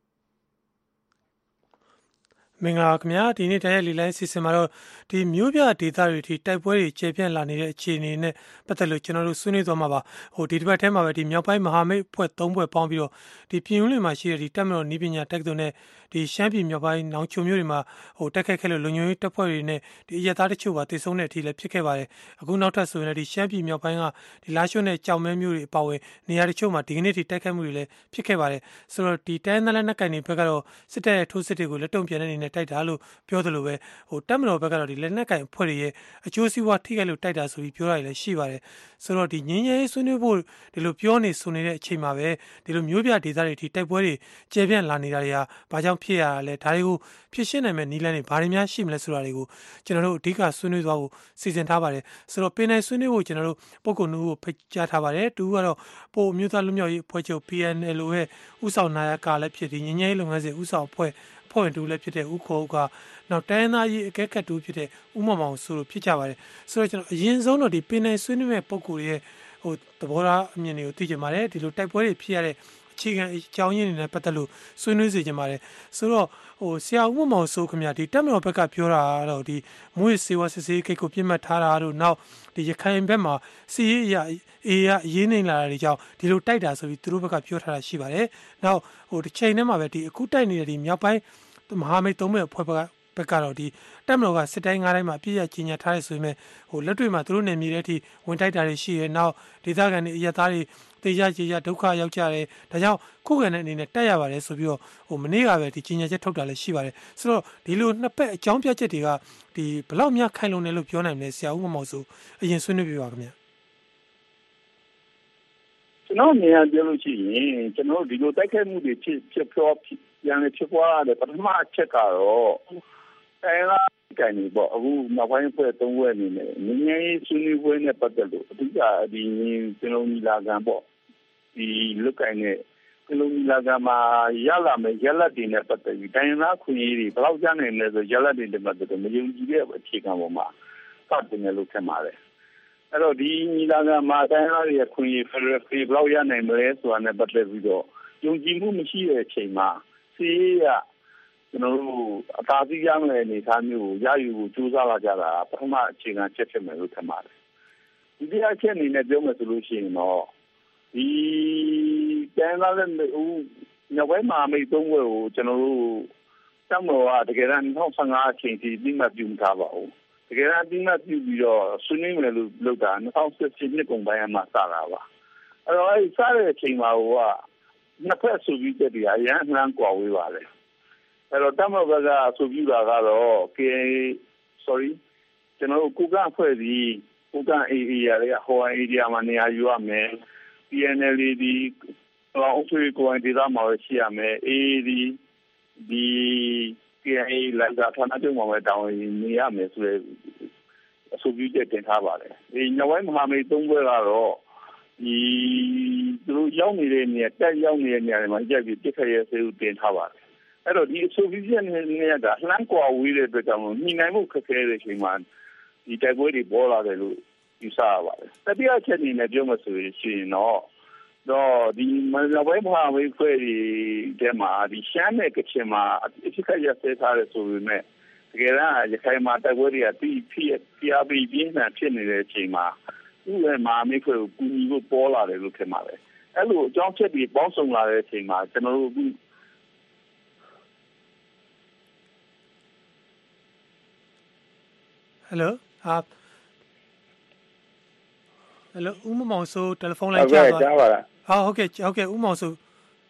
မင်္ဂလာခင်ဗျာဒီနေ့တိုင်းရဲ့လီလိုင်းစီစဉ်မှာတော့ဒီမျိုးပြဒေသတွေထိတိုက်ပွဲတွေကျေပြန့်လာနေတဲ့အခြေအနေနဲ့ပတ်သက်လို့ကျွန်တော်တို့ဆွေးနွေးသွားမှာပါဟိုဒီတစ်ပတ်ထဲမှာပဲဒီမြောက်ပိုင်းမဟာမိတ်အဖွဲ့၃ဖွဲ့ပေါင်းပြီးတော့ဒီပြည်ဦးလွင်မှာရှိတဲ့ဒီတက်မတော်နီးပညာတက္ကသိုလ်နဲ့ဒီရှမ်းပြည်မြောက်ပိုင်းနောင်ချုံမြို့တွေမှာဟိုတက်ခက်ခဲလို့လုံခြုံရေးတပ်ဖွဲ့တွေနဲ့ဒီအရသားတချို့ပါတည်ဆုံတဲ့အထိလည်းဖြစ်ခဲ့ပါတယ်အခုနောက်ထပ်ဆိုရင်လည်းဒီရှမ်းပြည်မြောက်ပိုင်းကဒီလာရှုံးနဲ့ကြောင်မဲမြို့တွေအပါအဝင်နေရာတချို့မှာဒီကနေ့ထိတိုက်ခိုက်မှုတွေလည်းဖြစ်ခဲ့ပါတယ်ဆိုတော့ဒီတိုင်းသားလက်နက်ကိုင်တွေဘက်ကတော့စစ်တပ်ရဲ့ထိုးစစ်တွေကိုလက်တုံ့ပြန်တဲ့အနေနဲ့တိုက်တာလို့ပြောသလိုပဲဟိုတက်မတော်ဘက်ကတော့ဒီလက်နက်ကင်အဖွဲ့တွေရဲ့အကျိုးစီးပွားထိခိုက်လို့တိုက်တာဆိုပြီးပြောတာလည်းရှိပါတယ်ဆိုတော့ဒီငင်းရဲဆွေးနွေးဖို့ဒီလိုပြောနေဆိုနေတဲ့အချိန်မှာပဲဒီလိုမျိုးပြဒေသတွေထိတိုက်ပွဲတွေကျေပြန့်လာနေတာတွေဟာဘာကြောင့်ဖြစ်ရတာလဲဒါတွေကိုဖြစ်ရှင်းနိုင်မဲ့နည်းလမ်းတွေဘာတွေများရှိမလဲဆိုတာတွေကိုကျွန်တော်တို့အဓိကဆွေးနွေးသွားဖို့စီစဉ်ထားပါတယ်ဆိုတော့ပင်နိုင်ဆွေးနွေးဖို့ကျွန်တော်တို့ပုံကုနှူးကိုဖိတ်ကြားထားပါတယ်တူကတော့ပို့မျိုးသားလူမျိုးရေးအဖွဲ့ချုပ် PNL ရဲ့ဥဆောင်နာယကလည်းဖြစ်ဒီငင်းရဲလုပ်ငန်းစဉ်ဥဆောင်အဖွဲ့ဝင်တူလည်းဖြစ်တဲ့ဥခေါ်ကနောက်တိုင်းသားရေးအကဲခတ်တူဖြစ်တဲ့ဥမမောင်ဆိုလို့ဖြစ်ကြပါတယ်ဆိုတော့ကျွန်တော်အရင်ဆုံးတော့ဒီပင်နိုင်ဆွေးနွေးမဲ့ပုံကိုရဲ့ဟိုသဘောထားအမြင်တွေကိုသိကြပါတယ်ဒီလိုတိုက်ပွဲတွေဖြစ်ရတဲ့အခြေခံအကြောင်းရင်းတွေနဲ့ပတ်သက်လို့ဆွေးနွေးစေချင်ပါတယ်ဆိုတော့ဟိုဆရာဦးမောင်ဆိုခင်ဗျာဒီတက်မတော်ဘက်ကပြောတာတော့ဒီမွေးစေဝါစစ်စေးကိတ်ကိုပြစ်မှတ်ထားတာတို့နောက်ဒီရခိုင်ဘက်မှာစီရေးရအေးရရေးနေလာတာတွေကြောင့်ဒီလိုတိုက်တာဆိုပြီးသူတို့ဘက်ကပြောထားတာရှိပါတယ်နောက်ဟိုတစ်ချိန်ထဲမှာပဲဒီအခုတိုက်နေတဲ့ဒီမြောက်ပိုင်းမဟာမိတ်၃ဘက်အဖွဲ့ဘက်ကတော့ဒီတက်မတော်ကစစ်တိုင်း၅တိုင်းမှာအပြည့်ရကြီးညာထားရဆိုပေမဲ့ဟိုလက်တွေ့မှာသူတို့နေမြေတဲ့အထိဝင်တိုက်တာတွေရှိရဲနောက်ဒေသခံတွေအရသားတွေတေကြကြေကြဒုက္ခရောက်ကြတယ်ဒါကြောင့်ခုခံတဲ့အနေနဲ့တက်ရပါတယ်ဆိုပြီးတော့ဟိုမနေ့ကပဲဒီကြီးညာချက်ထုတ်တာလည်းရှိပါတယ်ဆိုတော့ဒီလိုနှစ်ဖက်အကြောင်းပြချက်တွေကဒီဘလောက်များခိုင်လုံတယ်လို့ပြောနိုင်မလဲဆရာဦးမောင်ဆိုအရင်ဆွေးနွေးပြပါခင်ဗျာကျွန်တော်နေရာပြောလို့ရှိရင်ကျွန်တော်ဒီလိုတိုက်ခိုက်မှုတွေဖြစ်ပြန်လေဖြစ်ပွားတယ်ပထမအချက်ကတော့အဲလာကန်ဒီပေါ့အခုနောက်ပိုင်းဖွဲ့၃ဝက်နေတယ်ငင်းငယ်ဆွေးနွေးပွဲနဲ့ပတ်သက်လို့အဓိကဒီကျွန်တော်ညီလာခံပေါ့ဒီလုတ်ကိုင်းနဲ့ကျွန်တော်ညီလာခံမှာရလာမယ်ရလတ်တွေနဲ့ပတ်သက်ပြီးတိုင်းသားခွင့်ရေးတွေဘယ်လောက်ကျနိုင်လဲဆိုရလတ်တွေနဲ့ပတ်သက်လို့မယုံကြည်တဲ့အခြေခံပေါ်မှာစတင်တယ်လို့ထင်ပါတယ်အဲ့တော့ဒီညီလာခံမှာတိုင်းသားတွေခွင့်ရေးဖက်ဒရယ်ဘယ်လောက်ရနိုင်မလဲဆိုတာနဲ့ပတ်သက်ပြီးတော့ယုံကြည်မှုမရှိတဲ့အချိန်မှာစီးရကျွန်တော်တို့အသာစီးရမယ်အနေအထားမျိုးကိုရယူဖို့ကြိုးစားလာကြတာပထမအခြေခံချက်ဖြစ်မယ်လို့ထင်ပါတယ်။ဒီအချက်အနေနဲ့ပြောမယ်ဆိုလို့ရှိရင်တော့ဒီတန်လာတဲ့နောက်ပိုင်းမှာမိတ်သုံးဘွယ်ကိုကျွန်တော်တို့တမတော်ကတကယ်တမ်း2015အချိန်ထိပြီးမှပြုထားပါဦး။တကယ်တမ်းပြီးမှပြုပြီးတော့ဆွေးနွေးမယ်လို့လုပ်တာ2017နှစ်ကုန်ပိုင်းမှာစတာပါ။အဲ့တော့အဲ့စတဲ့အချိန်မှာကနှစ်ဖက်ဆိုပြီးတဲ့တရားရန်နှမ်းကွာဝေးပါလေအဲ့တော့တမဘကအဆိုပြုတာကတော့ ကျွန်တော်တို့ကုကအဖွဲ့ဒီကုက AA ရတဲ့ဟိုအီဒီယာမှာနေရာယူရမယ် PNL ဒီအောက်ဆွေးကိုအဒေသမှာရှိရမယ် AA ဒီ KA လိုက်တာဌာနချုပ်မှာပဲတောင်းရင်နေရမယ်ဆိုတဲ့အဆိုပြုချက်တင်ထားပါတယ်ဒီညဝိုင်းမဟာမိတ်၃ဘွဲကတော့ဒီသူတို့ရောက်နေတဲ့နေရာတက်ရောက်နေတဲ့နေရာတွေမှာကြက်ပြီးတစ်ခါရဲစေဦးတင်ထားပါတယ်အဲ့တော့ဒီအဆိုဗီယက်နေရာကလှမ်းကွာဝေးတဲ့အတွက်ကြောင့်ညှိနှိုင်းမှုခက်ခဲတဲ့အချိန်မှာဒီတိုက်ပွဲတွေပေါ်လာတယ်လို့ယူဆရပါတယ်တတိယချက်အနေနဲ့ပြောမှဆိုရင်တော့ဒီမန္တလေးမဟာမိတ်ဖွဲ့တွေတဲမှာဒီရှမ်းနဲ့ကချင်မှာအဖြစ်ခက်ရဆဲထားတယ်ဆိုပေမဲ့တကယ်တော့ရခိုင်မှာတိုက်ပွဲတွေကပြီးဖိအားပေးပြင်းထန်ဖြစ်နေတဲ့အချိန်မှာဥပမာမိတ်ဖွဲ့ကိုကူညီဖို့ပေါ်လာတယ်လို့ထင်ပါတယ်အဲ့လိုအကြောင်းချက်တွေပေါင်းစုံလာတဲ့အချိန်မှာကျွန်တော်တို့ Hello ဦးမောင်စိုးတယ်လီဖုန်းလိုင်းကြားသွားဟုတ်ကဲ့ဦးမောင်စိုး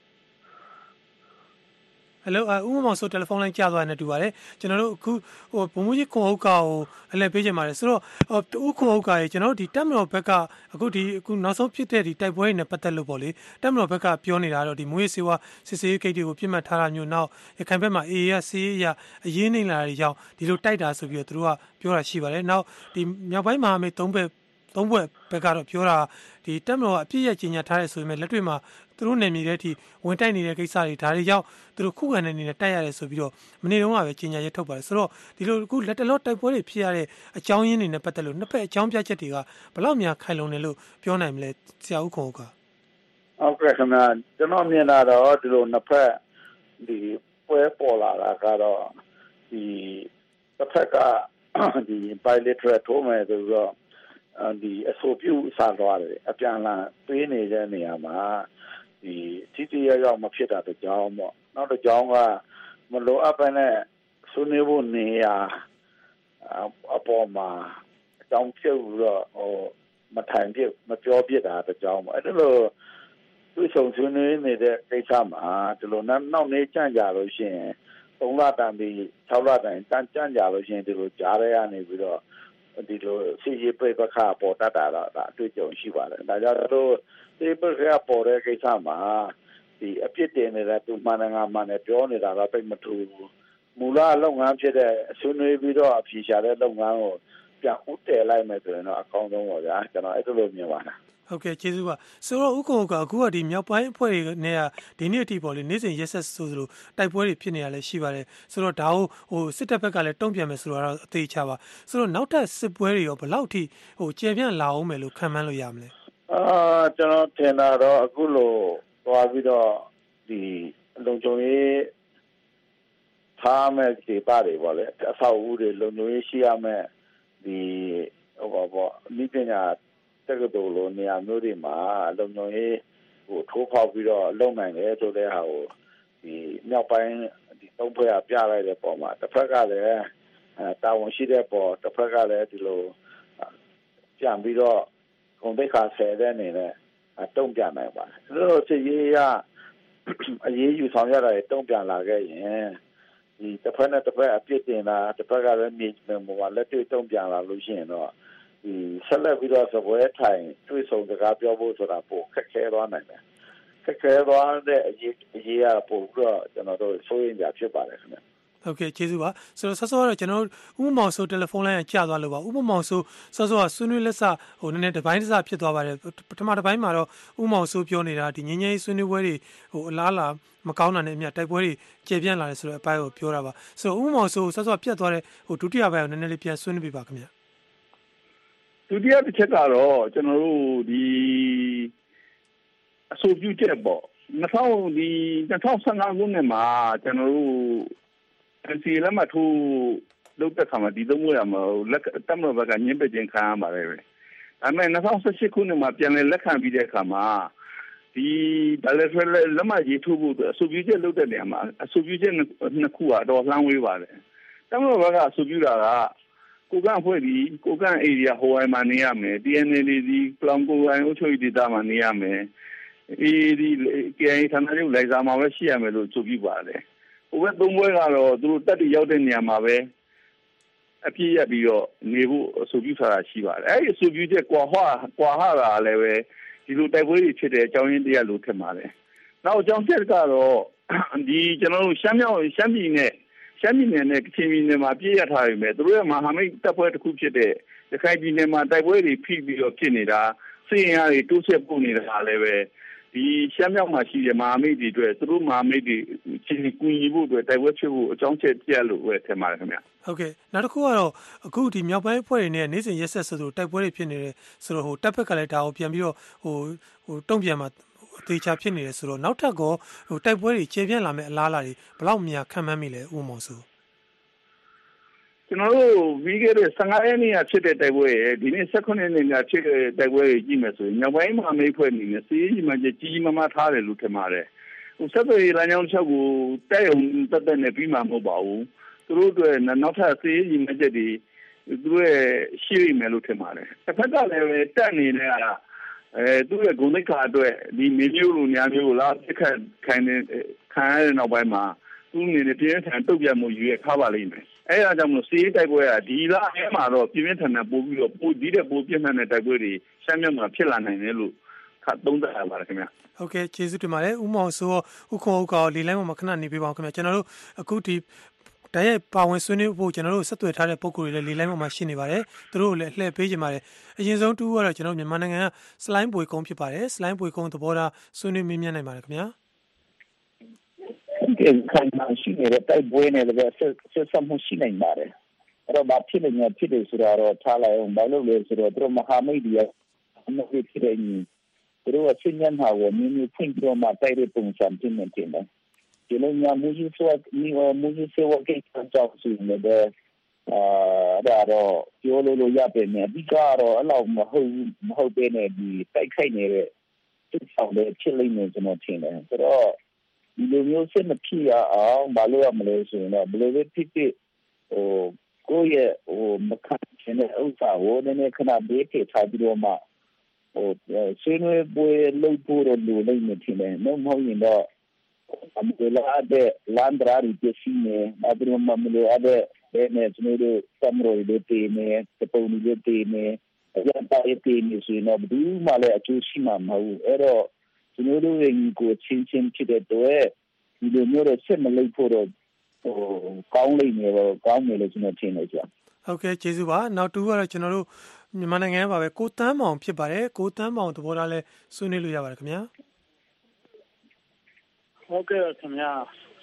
Hello ဦးမောင်စိုးတယ်လီဖုန်းလိုင်းကြားသွားနေတူပါတယ်ကျွန်တော်တို့အခုဘုံမူကြီးခွန်ဟုတ်ကကိုအလဲပေးချင်ပါတယ်ဆိုတော့ဦးခွန်ဟုတ်ကရေကျွန်တော်တို့ဒီတက်မတော်ဘက်ကအခုနောက်ဆုံးဖြစ်တဲ့ဒီတိုက်ပွဲတွေနဲ့ပတ်သက်လို့ပေါ့လေတက်မတော်ဘက်ကပြောနေတာတော့ဒီမွေးစေဝါစစ်စေးဂိတ်တွေကိုပြစ်မှတ်ထားတာမျိုးနောက်ရခိုင်ဘက်မှာ AA ရစီးရအရေးနေလာတဲ့ကြောင့်ဒီလိုတိုက်တာဆိုပြီးတော့သူတို့ကပြောတာရှိပါတယ်နောက်ဒီမြောက်ပိုင်းမဟာမိတ်သုံးဘက်ဘက်ကတော့ပြောတာဒီတက်မတော်ကအပြည့်ရကြီးညာထားတယ်ဆိုပေမဲ့လက်တွေ့မှာသူတို့နယ်မြေတွေအထိဝင်တိုက်နေတဲ့ကိစ္စတွေဒါတွေကြောင့်သူတို့ခုခံနေနေတဲ့တိုက်ရတယ်ဆိုပြီးတော့မနေ့တုန်းကပဲကြီးညာရဲထုတ်ပါတယ်ဆိုတော့ဒီလိုအခုလက်တလောတိုက်ပွဲတွေဖြစ်ရတဲ့အကြောင်းရင်းတွေနဲ့ပတ်သက်လို့နှစ်ဖက်အကြောင်းပြချက်တွေကဘယ်လောက်များခိုင်လုံတယ်လို့ပြောနိုင်မလဲဆရာဦးခွန်ဟုတ်ကဟုတ်ကဲ့ခင်ဗျာကျွန်တော်မြင်တာတော့ဒီလိုနှစ်ဖက်ဒီပွဲပေါ်လာတာကတော့ဒီတစ်ဖက်ကဒီ bilateral ထိုးမယ်ဆိုတော့ဒီအဆိုပြုစားသွားတယ်အပြန်လာပေးနေတဲ့နေရာမှာဒီတိတိယရောက်မဖြစ်တာတကြောင်ပေါ့နောက်တစ်ကြောင်ကမလိုအပ်ပဲနဲ့ဆွေးနွေးဖို့နေရာအပေါ်မှာအကြောင်းပြုတော့မထိုင်ပြမပြောပြတာတကြောင်ပေါ့အဲ့လိုသူဆုံဆွေးနွေးနေတဲ့ကိစ္စမှာဒီလိုနောက်နေကြကြလို့ရှိရင်3လတန်ပြီး6လတန်ကြကြလို့ရှိရင်ဒီလိုကြားရရနေပြီးတော့ဒီလိုစီရေးပြပခါပေါ်တတ်တာတော့အတွေ့အကြုံရှိပါတယ်ဒါကြောင့်တို့ဒီပြခါပေါ်တဲ့ကိစ္စမှာဒီအပြစ်တင်နေတဲ့သူမှန်ငါမှန်တယ်ပြောနေတာတော့တိတ်မထူဘူးမူလလုပ်ငန်းဖြစ်တဲ့အဆွေးနွေးပြီးတော့အဖြေရှာတဲ့လုပ်ငန်းကိုပြန်ဥတည်လိုက်မယ်ဆိုရင်တော့အကောင်းဆုံးပါဗျာကျွန်တော်အဲ့လိုမြင်ပါတယ်ဟုတ်ကဲ့ကျေးဇူးပါဆိုတော့ဥက္ကုံကအခုကဒီမြောက်ပိုင်းအဖွဲ့တွေနဲ့ဒီနေ့အထိပေါ့လေနေ့စဉ်ရက်ဆက်ဆိုသလိုတိုက်ပွဲတွေဖြစ်နေရလဲရှိပါတယ်ဆိုတော့ဒါကိုစစ်တပ်ဘက်ကလည်းတုံ့ပြန်မယ်ဆိုတော့အသေးချပါဆိုတော့နောက်ထပ်စစ်ပွဲတွေရောဘယ်လောက်ထိကျေပြန့်လာအောင်မယ်လို့ခံမှန်းလို့ရမလဲကျွန်တော်ထင်တာတော့အခုလိုသွားပြီးတော့ဒီလုံခြုံရေးထားမဲ့ဒီပါတွေပေါ့လေအဆောက်အဦတွေလုံခြုံရေးရှိရမယ်ဒီနိပညာတက္ကသိုလ်လိုနေရာမျိုးတွေမှာလုံခြုံရေးထိုးဖောက်ပြီးတော့လုံနိုင်တယ်ဆိုတဲ့ဟာကိုဒီမြောက်ပိုင်းဒီသုံးဖွဲ့ကပြလိုက်တဲ့ပုံမှာတစ်ဖက်ကလည်းတာဝန်ရှိတဲ့ပေါ်တစ်ဖက်ကလည်းဒီလိုပြန်ပြီးတော့ဂုဏ်သိက္ခာဆယ်တဲ့အနေနဲ့တုံ့ပြန်နိုင်ပါတယ်။ဒါလို့စစ်ရေးရအရေးယူဆောင်ရတာတုံ့ပြန်လာခဲ့ရင်ဒီတစ်ဖက်နဲ့တစ်ဖက်အပြစ်တင်တာတစ်ဖက်ကလည်းမြေပေါ်မှာလက်တွေ့တုံ့ပြန်လာလို့ရှိရင်တော့ဒီဆက်လက်ပြီးတော့စပွဲထိုင်တွေ့ဆုံစကားပြောဖို့ဆိုတာပိုခက်ခဲသွားနိုင်တယ်။ခက်ခဲသွားတဲ့အရေးရပို့ပြီးတော့ကျွန်တော်တို့စိုးရိမ်ကြဖြစ်ပါတယ်ခင်ဗျ။ဟုတ်ကဲ့ကျေးဇူးပါဆိုတော့ဆော့တော့ကျွန်တော်ဥပမောင်ဆိုတယ်လီဖုန်းလိုင်းကကြာသွားလို့ပါဥပမောင်ဆိုဆော့ကဆွေးနွေးလက်စနည်းနည်းတစ်ပိုင်းတစ်စဖြစ်သွားပါတယ်ပထမတစ်ပိုင်းမှာတော့ဥမောင်ဆိုပြောနေတာဒီငင်းငယ်ဆွေးနွေးပွဲတွေအလားလာမကောင်းတာနဲ့အမျှတိုက်ပွဲတွေကျေပြန့်လာတယ်ဆိုတော့အပိုင်းကိုပြောတာပါဆိုတော့ဥမောင်ဆိုဆော့ပြတ်သွားတဲ့ဒုတိယပိုင်းကိုနည်းနည်းလေးပြန်ဆွေးနွေးပြပါခင်ဗျဒုတိယတစ်ချက်ကတော့ကျွန်တော်တို့ဒီအဆိုပြုချက်ပေါ့2015ခုနှစ်မှာကျွန်တော်တို့NCA လက်မှတ်ထိုးလုပ်တဲ့ခါမှာဒီသုံးမျိုးရမှာလက်တက်မတော်ဘက်ကညှင်းပယ်ခြင်းခံရပါတယ်ပဲဒါပေမဲ့2018ခုနှစ်မှာပြန်လည်လက်ခံပြီးတဲ့အခါမှာဒီဒါလည်းလက်မှတ်ရေးထိုးဖို့အဆိုပြုချက်လုပ်တဲ့နေရာမှာအဆိုပြုချက်နှစ်ခုကတော့လှမ်းဝေးပါတယ်တက်မတော်ဘက်ကအဆိုပြုတာကကိုကန့်အဖွဲ့ဒီကိုကန့် area ဟိုဝိုင်းမှာနေရမယ် TNL ဒီပလောင်ကိုဝိုင်းအုပ်ချုပ်ရေးဒေသမှာနေရမယ်ဒီ KI ဌာနချုပ်လိုက်စားမှာပဲရှိရမယ်လို့ဆိုပြုပါတယ်ဟိုဘက်သုံးဘွဲကတော့သူတို့တက်တည်ရောက်တဲ့နေရာမှာပဲအပြည့်ရပြီးတော့နေဖို့အဆိုပြုထားတာရှိပါတယ်အဲဒီအဆိုပြုချက်ကွာဟတာလည်းပဲဒီလိုတိုက်ပွဲတွေဖြစ်တဲ့အကြောင်းရင်းတရားလို့ထင်ပါတယ်နောက်အကြောင်းချက်ကတော့ဒီကျွန်တော်တို့ရှမ်းပြည်နယ်နဲ့ကချင်ပြည်နယ်မှာပြည့်ရထားပြီမဲ့သူတို့ရဲ့မဟာမိတ်တပ်ဖွဲ့တစ်ခုဖြစ်တဲ့ရခိုင်ပြည်နယ်မှာတိုက်ပွဲတွေဖိပြီးတော့ဖြစ်နေတာစစ်ရင်အားတွေတိုးဆက်ပို့နေတာလည်းပဲဒီရှမ်းမြောက်မှာရှိတဲ့မဟာမိတ်တွေအတွက်သူတို့မဟာမိတ်တွေချင်းကူညီဖို့အတွက်တိုက်ပွဲဖြစ်ဖို့အကြောင်းချက်ပြလို့ပဲထင်ပါတယ်ခင်ဗျာဟုတ်ကဲ့နောက်တစ်ခုကတော့အခုဒီမြောက်ပိုင်းအဖွဲ့တွေနဲ့နေ့စဉ်ရက်ဆက်ဆိုတိုက်ပွဲတွေဖြစ်နေတယ်ဆိုတော့တပ်ဖက်ကလည်းဒါကိုပြန်ပြီးတော့တုံ့ပြန်မှာအသေးချာဖြစ်နေတယ်ဆိုတော့နောက်ထပ်ကောတိုက်ပွဲတွေကျေပြန့်လာမယ့်အလားအလာတွေဘယ်လောက်များခံမှန်းမိလဲဦးမောင်စုကျွန်တော်တို့ပြီးခဲ့တဲ့15ရက်နေ့ကဖြစ်တဲ့တိုက်ပွဲရဲ့ဒီနေ့18ရက်နေ့ကဖြစ်တဲ့တိုက်ပွဲတွေကြည့်မယ်ဆိုရင်မြောက်ပိုင်းမှာမိတ်ဖွဲ့နေနဲ့စီးကြီးမှကြီးကြီးမားမားထားတယ်လို့ထင်ပါတယ်ဆက်သွယ်ရေးလမ်းကြောင်းတစ်လျှောက်ကိုတိုက်ရုံတက်တက်နဲ့ပြီးမှမဟုတ်ပါဘူးသူတို့အတွက်နောက်ထပ်စီးကြီးမှကြီးတွေသူတို့ရဲ့ရှိရမယ်လို့ထင်ပါတယ်တစ်ဖက်ကလည်းတက်နေတဲ့သူ့ရဲ့ဂုဏ်သိက္ခာအတွက်ဒီမီဒီယိုလိုများမျိုးလားတစ်ခါခံရတဲ့နောက်ပိုင်းမှာသူ့အနေနဲ့ပြင်းထန်တုတ်ပြတ်မှုယူရခါပါလိမ့်မယ်အဲဒါကြောင့်မလို့စီးတိုက်ပွဲကဒီလအဲမှာတော့ပြင်းထန်တဲ့ပို့ပြီးတော့ပို့ဒီတဲ့ပို့ပြင်းထန်တဲ့တိုက်ပွဲတွေရှမ်းမြောက်မှာဖြစ်လာနိုင်တယ်လို့သုံးသပ်ရပါတယ်ခင်ဗျာဟုတ်ကဲ့ကျေးဇူးတင်ပါတယ်ဦးမောင်ဆိုဥခွန်ဥကောလေလိုင်းပေါ်မှာခဏနေပေးပါအောင်ခင်ဗျာကျွန်တော်တို့အခုဒီတရက်ပါဝင်ဆွေးနွေးဖို့ကျွန်တော်တို့ဆက်သွယ်ထားတဲ့ပုံကိုယ်တွေလည်းလေလိုင်းပေါ်မှာရှိနေပါတယ်သူတို့လည်းအလှည့်ပေးကြပါတယ်အရင်ဆုံးတူကတော့ကျွန်တော်မြန်မာနိုင်ငံကစလိုင်းပွေကုန်းဖြစ်ပါတယ်စလိုင်းပွေကုန်းသဘောထားဆွေးနွေးမြင်းမြန်းနိုင်ပါတယ်ခင်ဗျာခိုင်မာရှိနေတဲ့တိုက်ပွဲနဲ့လည်းဆက်ဆံမှုရှိနိုင်ပါတယ်အဲ့တော့ဘာဖြစ်နေဖြစ်တယ်ဆိုတော့ထားလိုက်အောင်ဘာလို့လဲဆိုတော့သူမဟာမိတ်တွေအမှုဖြစ်တဲ့ညီသူတို့အချင်းညာဟာဝမြင်းမျိုးဖွင့်ပြီးမှတိုက်တဲ့ပုံစံဖြစ်နေတယ်ဒီလိုညာမူကြီးဆိုမူကြီးဆိုကိစ္စကြောင့်ဆိုနေတယ်ဒါတော့ပြောလို့ရပေမဲ့အဓိကတော့အလောက်မဟုတ်ပဲနဲ့ဒီတိုက်ခိုက်နေတဲ့စစ်ဆောင်တဲ့ဖြစ်လိမ့်မယ်ကျွန်တော်ထင်တယ်ဆိုတော့ဒီလိုမျိုးစစ်မဖြစ်ရအောင်ဘာလို့ရမလဲဆိုရင်တော့ဘယ်လိုပဲဖြစ်ဖြစ်ကိုယ့်ရဲ့မခံချင်တဲ့ဥစ္စာကိုနည်းနည်းခဏဘေးထည့်ထားပြီးတော့မှဆွေးနွေးပွဲလုပ်ဖို့လိုလိမ့်မယ်ထင်တယ်မဟုတ်ရင်တော့အမလာတဲ့လန်ဒရာရီပစီနေအဘရမမလို့အဲ့ဒါနဲ့ကျွန်တော်တို့စမရိုတွေတေးနေတပုံတွေတေးနေအရင်တိုင်းတေးနေဆိုရင်တော့ဘူးမှလည်းအကျိုးရှိမှာမဟုတ်အဲ့တော့ကျွန်တော်တို့ရဲ့ကိုချင်းဖြစ်တဲ့တော့ဒီလိုမျိုးတော့ဆက်မလုပ်ဖို့တော့ကောင်းလိမ့်မယ်တော့ကောင်းမယ်လို့ကျွန်တော်ထင်တယ်ကြာဟုတ်ကဲ့ကျေးဇူးပါနောက်တူကတော့ကျွန်တော်တို့မြန်မာနိုင်ငံပါပဲကိုတန်းမောင်ဖြစ်ပါတယ်ကိုတန်းမောင်သဘောထားလဲဆွေးနွေးလို့ရပါတယ်ခင်ဗျာဟုတ်ကဲ့ခင်ဗျာ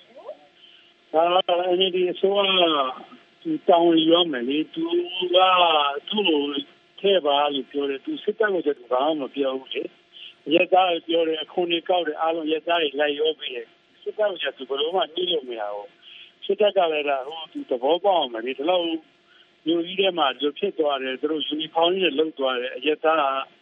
အဲဒီအစိုးရသူတောင်းရမယ်လေသူကသူ့လိုထဲပါလို့ပြောတယ်သူစစ်တပ်ကိုသူဘာမှမပြောဘူးလေရက်သားပြောတယ်အခုနေကောက်တယ်အားလုံးရက်သားတွေလိုက်ရောပြီးတယ်စစ်တပ်ကသူဘယ်လိုမှနှီးလို့မရဘူးစစ်တပ်ကလည်းသူသဘောပေါက်အောင်လေဒီလောက်မျိုးကြီးထဲမှာလူဖြစ်သွားတယ်သူတို့ယူနီဖောင်းကြီးလုံသွားတယ်ရက်သား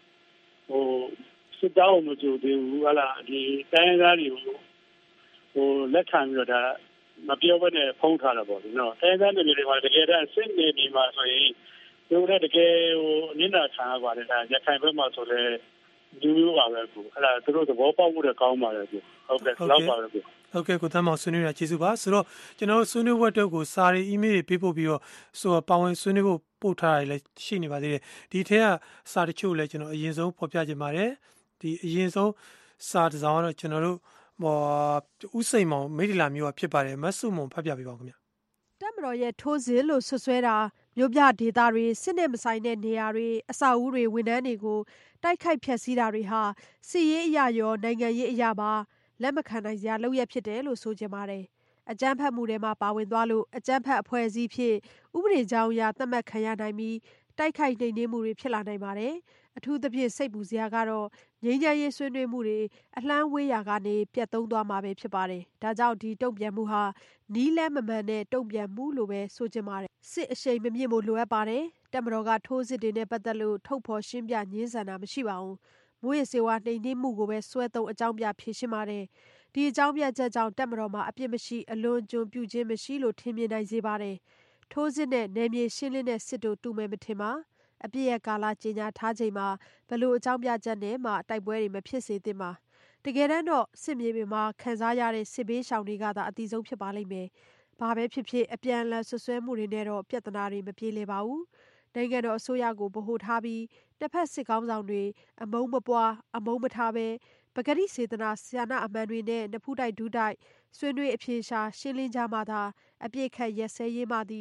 စစ်တောင်းမကြိုသေးဘူးဟာလားဒီတိုင်းသားတွေကိုလက်ခံပြီးတော့မပြောဘဲနဲ့ဖုံးထားတာပေါ့နော်တိုင်းသားတွေမှာတကယ်တမ်းစစ်နေပြီမှာဆိုရင်သူတို့တကယ်အနစ်နာခံရပါတယ်ဒါရခိုင်ဘက်မှာဆိုလဲဒီလိုပါပဲကိုအဲ့ဒါသူတို့သဘောပေါက်ဖို့ကောင်းပါတယ်ကိုဟုတ်ကဲ့လောက်ပါပဲကိုဟုတ်ကဲ့ကိုတမ်းမောင်ဆွေးနွေးရကျေးဇူးပါဆိုတော့ကျွန်တော်ဆွေးနွေးပွဲအတွက်ကိုစာရေး email တွေပေးပို့ပြီးတော့ဆိုတော့ပါဝင်ဆွေးနွေးဖို့ပို့ထားရလည်းရှိနေပါသေးတယ်ဒီထဲကစာတချို့လည်းကျွန်တော်အရင်ဆုံးဖော်ပြခြင်းပါတယ်ဒီအရင်ဆုံးစာတစ်စောင်ကတော့ကျွန်တော်တို့ဥစိန်မောင်မိထီလာမျိုးဖြစ်ပါတယ်မတ်စုမုံဖတ်ပြပေးပါဦးခင်ဗျတပ်မတော်ရဲ့ထိုးစစ်လို့ဆွဆွဲတာမြို့ပြဒေသတွေစစ်နဲ့မဆိုင်တဲ့နေရာတွေအဆောက်အဦတွေဝန်ထမ်းတွေကိုတိုက်ခိုက်ဖျက်ဆီးတာတွေဟာစစ်ရေးအရာရောနိုင်ငံရေးအရာပါလက်မခံနိုင်စရာလုပ်ရဖြစ်တယ်လို့ဆိုကြပါတယ်အကြမ်းဖက်မှုတွေမှာပါဝင်သွားလို့အကြမ်းဖက်အဖွဲ့အစည်းဖြစ်ဥပဒေကြောင်းအရသတ်မှတ်ခံရနိုင်ပြီးတိုက်ခိုက်နှိမ်နင်းမှုတွေဖြစ်လာနိုင်ပါတယ်အထူးသဖြင့်စိတ်ပူစရာကတော့ငြိမ်းချမ်းရေးဆွေးနွေးမှုတွေအလှမ်းဝေးရာကနေပြတ်သုံးသွားမှာပဲဖြစ်ပါတယ်ဒါကြောင့်ဒီတုံ့ပြန်မှုဟာနီးလဲမမှန်တဲ့တုံ့ပြန်မှုလို့ပဲဆိုကြပါတယ်စစ်အရှိန်မမြင့်ဖို့လိုအပ်ပါတယ်တပ်မတော်ကထိုးစစ်တွေနဲ့ပတ်သက်လို့ထုတ်ဖော်ရှင်းပြညှင်းဆန်တာမရှိပါဘူးမွေးစေဝါနှိမ်နင်းမှုကိုပဲဆွဲသုံးအကြောင်းပြဖြေရှင်းပါတယ်ဒီအကြောင်းပြချက်ကြောင့်တပ်မတော်မှာအပြစ်မရှိအလွန်ကျွံပြုခြင်းမရှိလို့ထင်မြင်နိုင်စေပါတယ်ထိုးစစ်နဲ့နယ်မြေရှင်းလင်းတဲ့စစ်တို့တူမယ်မထင်ပါအပြည့်ရဲ့ကာလကြီးညာထားချိန်မှာဘလို့အကြောင်းပြချက်နဲ့မှတိုက်ပွဲတွေမဖြစ်စေသင့်ပါတကယ်တမ်းတော့စစ်မြေပြင်မှာခံစားရတဲ့စစ်ဘေးရှောင်တွေကသာအတိဆုံးဖြစ်ပါလိမ့်မယ်ဘာပဲဖြစ်ဖြစ်အပြန်အလှန်ဆွဆွဲမှုတွေနဲ့တော့ပြဿနာတွေမပြေလည်ပါဘူးနိုင်ငံတော်အစိုးရကိုဗဟိုထားပြီးတစ်ဖက်စစ်ကောင်းဆောင်တွေအမုန်းမပွားအမုန်းမထားပဲပဂတိစေတနာဆန္ဒအမှန်တွေနဲ့နဖူးတိုက်ဒူးတိုက်ဆွေးနွေးအပြေရှာရှင်းလင်းကြမှသာအပြည့်ခတ်ရက်စဲရေးမှသည်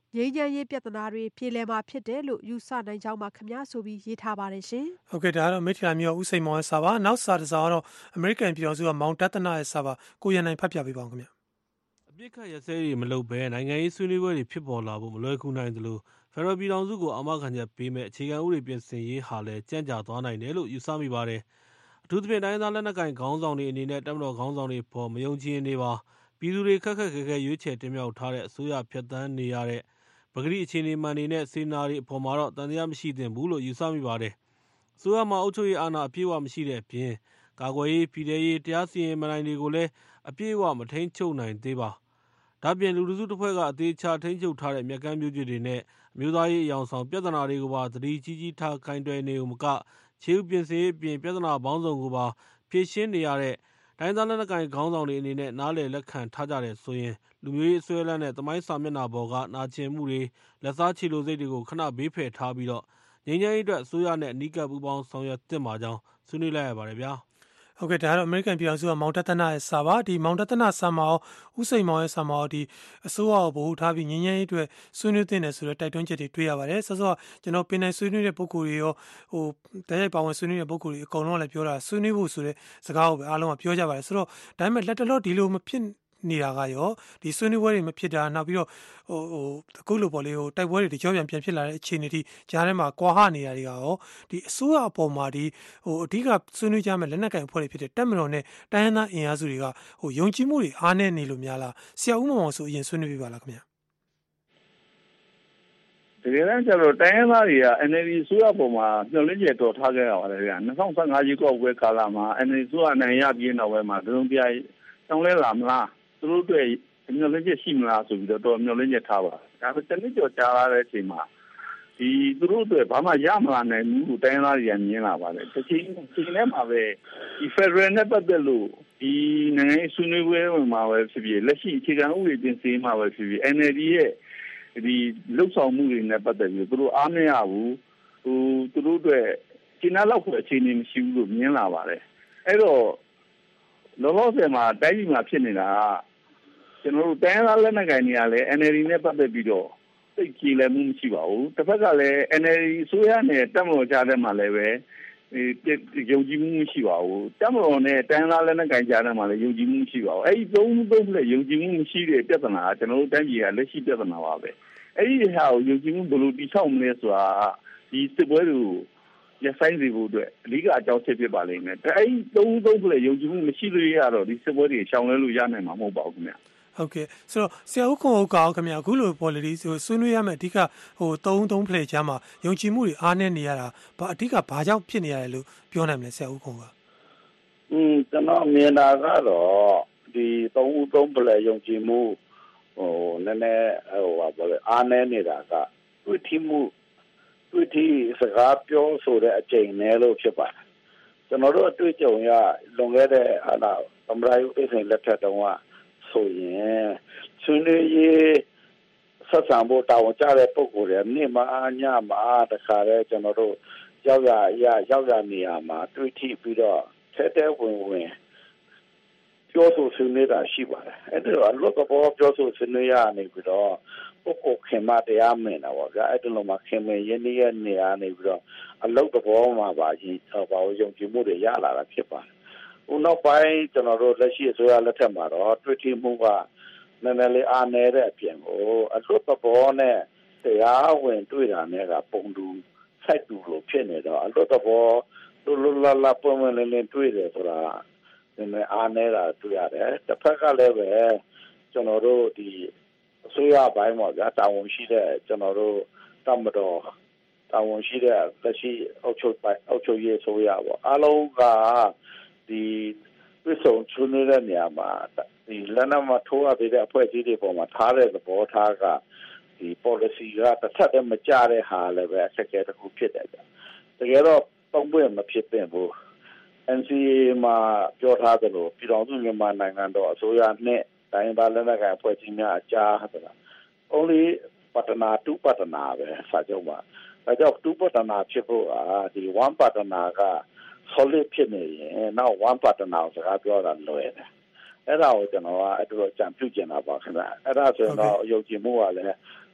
ငြိမ်းချမ်းရေးပြဿနာတွေပြေလည်မှာဖြစ်တယ်လို့ယူဆနိုင်ကြောင်းပါခင်ဗျာဆိုပြီးရေးထားပါတယ်ရှင်။ဟုတ်ကဲ့ဒါကတော့မိထ္ထီလာမျိုးဦးစိန်မောင်ရဲ့စာပါနောက်စာတစ်စာကတော့အမေရိကန်ပြည်တော်စုကမောင်တသနာရဲ့စာပါကိုရန်နိုင်ဖတ်ပြပေးပါဦးခင်ဗျာအပြစ်ခတ်ရစဲတွေမလုပ်ဘဲနိုင်ငံရေးဆွေးနွေးပွဲတွေဖြစ်ပေါ်လာဖို့မလွယ်ကူနိုင်သလိုဖက်ဒရယ်ပြည်ထောင်စုကိုအာမခံချက်ပေးမဲ့အခြေခံဥပဒေပြင်ဆင်ရေးဟာလည်းကြန့်ကြာသွားနိုင်တယ်လို့ယူဆမိပါတယ်။အထူးသဖြင့်တိုင်းသားလက်နက်ကိုင်ခေါင်းဆောင်တွေအနေနဲ့တပ်မတော်ခေါင်းဆောင်တွေပေါ်မယုံကြည်နေပါပြည်သူတွေခက်ခက်ခဲခဲရွေးချယ်တင်မြှောက်ထားတဲ့အစိုးရဖြတ်သန်းနေရတဲ့ပဂတိအခြေအနေမှန်တွေနဲ့စေနာတွေအပေါ်မှာတော့တန်တရားမရှိသင့်ဘူးလို့ယူဆမိပါတယ်။အစိုးရမှာအုပ်ချုပ်ရေးအာဏာအပြည့်အဝမရှိတဲ့အပြင်ကာကွယ်ရေးပြည်ထရေးတရားစီရင်မနိုင်တွေကိုလည်းအပြည့်အဝမထိန်ချုပ်နိုင်သေးပါ။ဒါပြင်လူလူစုတစ်ဖွဲ့ကအသေးချာထိန်ချုပ်ထားတဲ့မြက်ကမ်းမျိုးတွေနဲ့အမျိုးသားရေးအယောင်ဆောင်ပြဿနာတွေကိုပါသတိကြီးကြီးထားကင်တွယ်နေုံမကခြေဥပြင်စေအပြင်ပြဿနာပေါင်းစုံကိုပါဖြေရှင်းနေရတဲ့တိုင်းသားလက်နက်ကိုင်ခေါင်းဆောင်တွေအနေနဲ့နားလည်လက်ခံထားကြတယ်ဆိုရင်လူမျိုးရေးအစွဲလန်းတဲ့သမိုင်းစာမျက်နှာပေါ်ကနာကျင်မှုတွေလက်စားချေလိုစိတ်တွေကိုခဏဘေးဖယ်ထားပြီးတော့ငြိမ်းချမ်းရေးအတွက်အစိုးရနဲ့အနီးကပ်ပူးပေါင်းဆောင်ရွက်သင့်ပါကြောင်းဆွေးနွေးလိုက်ရပါတယ်ဗျာဟုတ်ကဲ့ဒါကတော့အမေရိကန်ပြည်အောင်စုကမောင်တသနာရဲ့စာပါဒီမောင်တသနာစာမှာဦးစိန်မောင်ရဲ့စာမှာဒီအစိုးရကိုဗဟုထားပြီးငင်းငင်းရေးအတွက်ဆွေးနွေးသင့်တယ်ဆိုတော့တိုက်တွန်းချက်တွေတွေ့ရပါတယ်ဆော့ကျွန်တော်ပင်နိုင်ဆွေးနွေးတဲ့ပုံကိုယ်တွေရောတိုက်ရိုက်ပါဝင်ဆွေးနွေးတဲ့ပုံကိုယ်တွေအကုန်လုံးကလည်းပြောတာဆွေးနွေးဖို့ဆိုတဲ့စကားကိုပဲအားလုံးကပြောကြပါတယ်ဆိုတော့ဒါပေမဲ့လက်တလောဒီလိုမဖြစ်နေတာကရောဒီဆွေးနွေးပွဲတွေမဖြစ်တာနောက်ပြီးတော့အခုလိုပေါ့လေတိုက်ပွဲတွေကြောပြန်ဖြစ်လာတဲ့အခြေအနေထိကြားထဲမှာကွာဟနေတာတွေကရောဒီအစိုးရအပေါ်မှာဒီအဓိကဆွေးနွေးကြမယ်လက်နက်ကင်အဖွဲ့တွေဖြစ်တဲ့တပ်မတော်နဲ့တိုင်းရင်းသားအင်အားစုတွေကယုံကြည်မှုတွေအားနည်းနေလို့များလားဆရာဦးမောင်ဆိုအရင်ဆွေးနွေးပြပါလားခင်ဗျာတကယ်တမ်းကျတော့တိုင်းရင်းသားတွေက NLD အစိုးရပေါ်မှာညှို့လင်းကျတော်ထားခဲ့ရပါတယ်ဗျာ2015ရေကောက်ပွဲကာလမှာ NLD အစိုးရအနိုင်ရပြီးနောက်ပိုင်းမှာဒုံပြိုင်တောင်းလဲလာမလားသူတို့တွေညှို့လင်းကျရှိမလားဆိုပြီးတော့ညှို့လင်းကျထားပါဒါပေမဲ့တနည်းကြော်ကြားလာတဲ့အချိန်မှာဒီသူတို့တွေဘာမှရမလာနိုင်ဘူးတိုင်းရင်းသားတွေကမြင်လာပါတယ်တစ်ချိန်ထဲမှာပဲဒီ Federal နဲ့ပတ်သက်လို့ဒီနိုင်ငံရေးဆွေးနွေးပွဲမှာပဲဖြစ်ဖြစ်လက်ရှိအခြေခံဥပဒေပြင်ဆင်မှာပဲဖြစ်ဖြစ် NLD ရဲ့ဒီလှုပ်ဆောင်မှုတွေနဲ့ပတ်သက်ပြီးသူတို့အားမရဘူးသူတို့တွေကျင်းလောက်ဖို့အခြေအနေမရှိဘူးလို့မြင်လာပါတယ်အဲ့တော့လောလောဆယ်မှာတိုင်းပြည်မှာဖြစ်နေတာကကျွန်တော်တို့တိုင်းသားလက်နက်ကိုင်တွေကလည်း NLD နဲ့ပတ်သက်ပြီးတော့သိကြည်လည်းမှုမရှိပါဘူးတစ်ဖက်ကလည်း NLD ဆိုရနဲ့တပ်မတော်ကြားထဲမှာလည်းပဲယုံကြည်မှုမရှိပါဘူးတပ်မတော်နဲ့တိုင်းသားလက်နက်ကိုင်ကြားထဲမှာလည်းယုံကြည်မှုမရှိပါဘူးအဲ့ဒီသုံးလက်ယုံကြည်မှုမရှိတဲ့ပြဿနာကကျွန်တော်တို့တိုင်းပြည်ကလက်ရှိပြဿနာပါပဲအဲ့ဒီဟာကိုယုံကြည်မှုဘယ်လိုတည်ဆောက်မလဲဆိုတာဒီစစ်ပွဲတွေကိုရဆိုင်စေဖို့အတွက်အဓိကအကြောင်းဖြစ်ပါလိမ့်မယ်။အဲ့ဒီသုံးလက်ယုံကြည်မှုမရှိလို့ရတော့ဒီစစ်ပွဲတွေရှောင်လဲလို့ရနိုင်မှာမဟုတ်ပါဘူးခင်ဗျာ။ဟုတ်ကဲ့ဆိုတော့ဆရာဦးခွန်ဟုတ်ကောခင်ဗျာအခုလိုပေါ်လေဒီဆွေးနွေးရမယ်အဓိကသုံးဖလှယ်ချမ်းမှာယုံကြည်မှုတွေအားနည်းနေရတာအဓိကဘာကြောင့်ဖြစ်နေရတယ်လို့ပြောနိုင်မလဲဆရာဦးခွန်ကကျွန်တော်မြင်တာကတော့ဒီသုံးဖလှယ်ယုံကြည်မှုနည်းနည်းအားနည်းနေတာကတွေ့ထိစကားပြောဆိုတဲ့အချိန်နဲ့လို့ဖြစ်ပါတယ်ကျွန်တော်တို့အတွေ့အကြုံရလွန်ခဲ့တဲ့သမ္မတရုပ်သိမ်းလက်ထက်တုန်းကဆိုရင်ဆွေးနွေးရေးဆက်ဆံဖို့တာဝန်ကျတဲ့ပုဂ္ဂိုလ်တွေနေ့မှညမှတခါတည်းကျွန်တော်တို့ရောက်ရနေရမှာတွေ့ထိပြီးတော့ထဲဝင်ပြောဆိုဆွေးနွေးတာရှိပါတယ်အဲ့ဒါအလို့တော့ပြောဆိုဆွေးနွေးရနေပြီးတော့ပုဂ္ဂိုလ်ခင်မတရားမင်းတာပေါ့ဗျာအဲ့ဒါလိုမှခင်မင်းရင်းနှီးရနေရနေပြီးတော့အလို့တော့မှာပါကြီးဘာလို့ယုံကြည်မှုတွေရလာတာဖြစ်ပါတယ်။ဦးနောက်ပိုင်းကျွန်တော်တို့လက်ရှိအစိုးရလက်ထက်မှာတော့တွေ့ထိမှုကနည်းနည်းလေးအားနည်းတဲ့အပြင်ကိုအလို့တော့နဲ့တရားဝင်တွေ့တာနဲ့ကပုံတူစိုက်တူလို့ဖြစ်နေတော့အလို့တော့လာပုံမှန်လည်းတွေ့တယ်ဆိုတာနည်းနည်းအားနည်းတာတွေ့ရတယ်။တစ်ဖက်ကလည်းပဲကျွန်တော်တို့ဒီအစိုးရပိုင်းမှာကြာတာဝန်ရှိတဲ့ကျွန်တော်တို့တမတော်တာဝန်ရှိတဲ့လက်ရှိအုပ်ချုပ်ရေးဆိုရပါအားလုံးကဒီပြည်စုံဆွေးနွေးတဲ့နေရာမှာဒီလက်နက်မထိုးရသေးတဲ့အဖွဲ့အစည်းတွေပေါ်မှာထားတဲ့သဘောထားကဒီ policy ကတစ်ဆက်တည်းမကြတဲ့ဟာလည်းပဲအချက်အခဲတစ်ခုဖြစ်တယ်ကြာတကယ်တော့ပုံပွင့်မဖြစ်သင့်ဘူး NCA မှာပြောထားသလိုပြည်တော်စုမြန်မာနိုင်ငံတော်အစိုးရနဲ့တိုင်းဒေသလက်နက်ကိုင်အဖွဲ့အစည်းများအကြားဆိုတာ only ပတနာ2ပတနာပဲစာချုပ်မှာဒါကြောင့်2ပတနာဖြစ်ဖို့ဒီ1ပတနာက solid ဖြစ်နေရင်နောက်1ပတနာကိုစကားပြောတာလွယ်တယ်အဲ့ဒါကိုကျွန်တော်ကအဲ့လိုကြံပြုကျင်တာပါခင်ဗျအဲ့ဒါဆိုတော့ယုံကြည်မှုကလည်း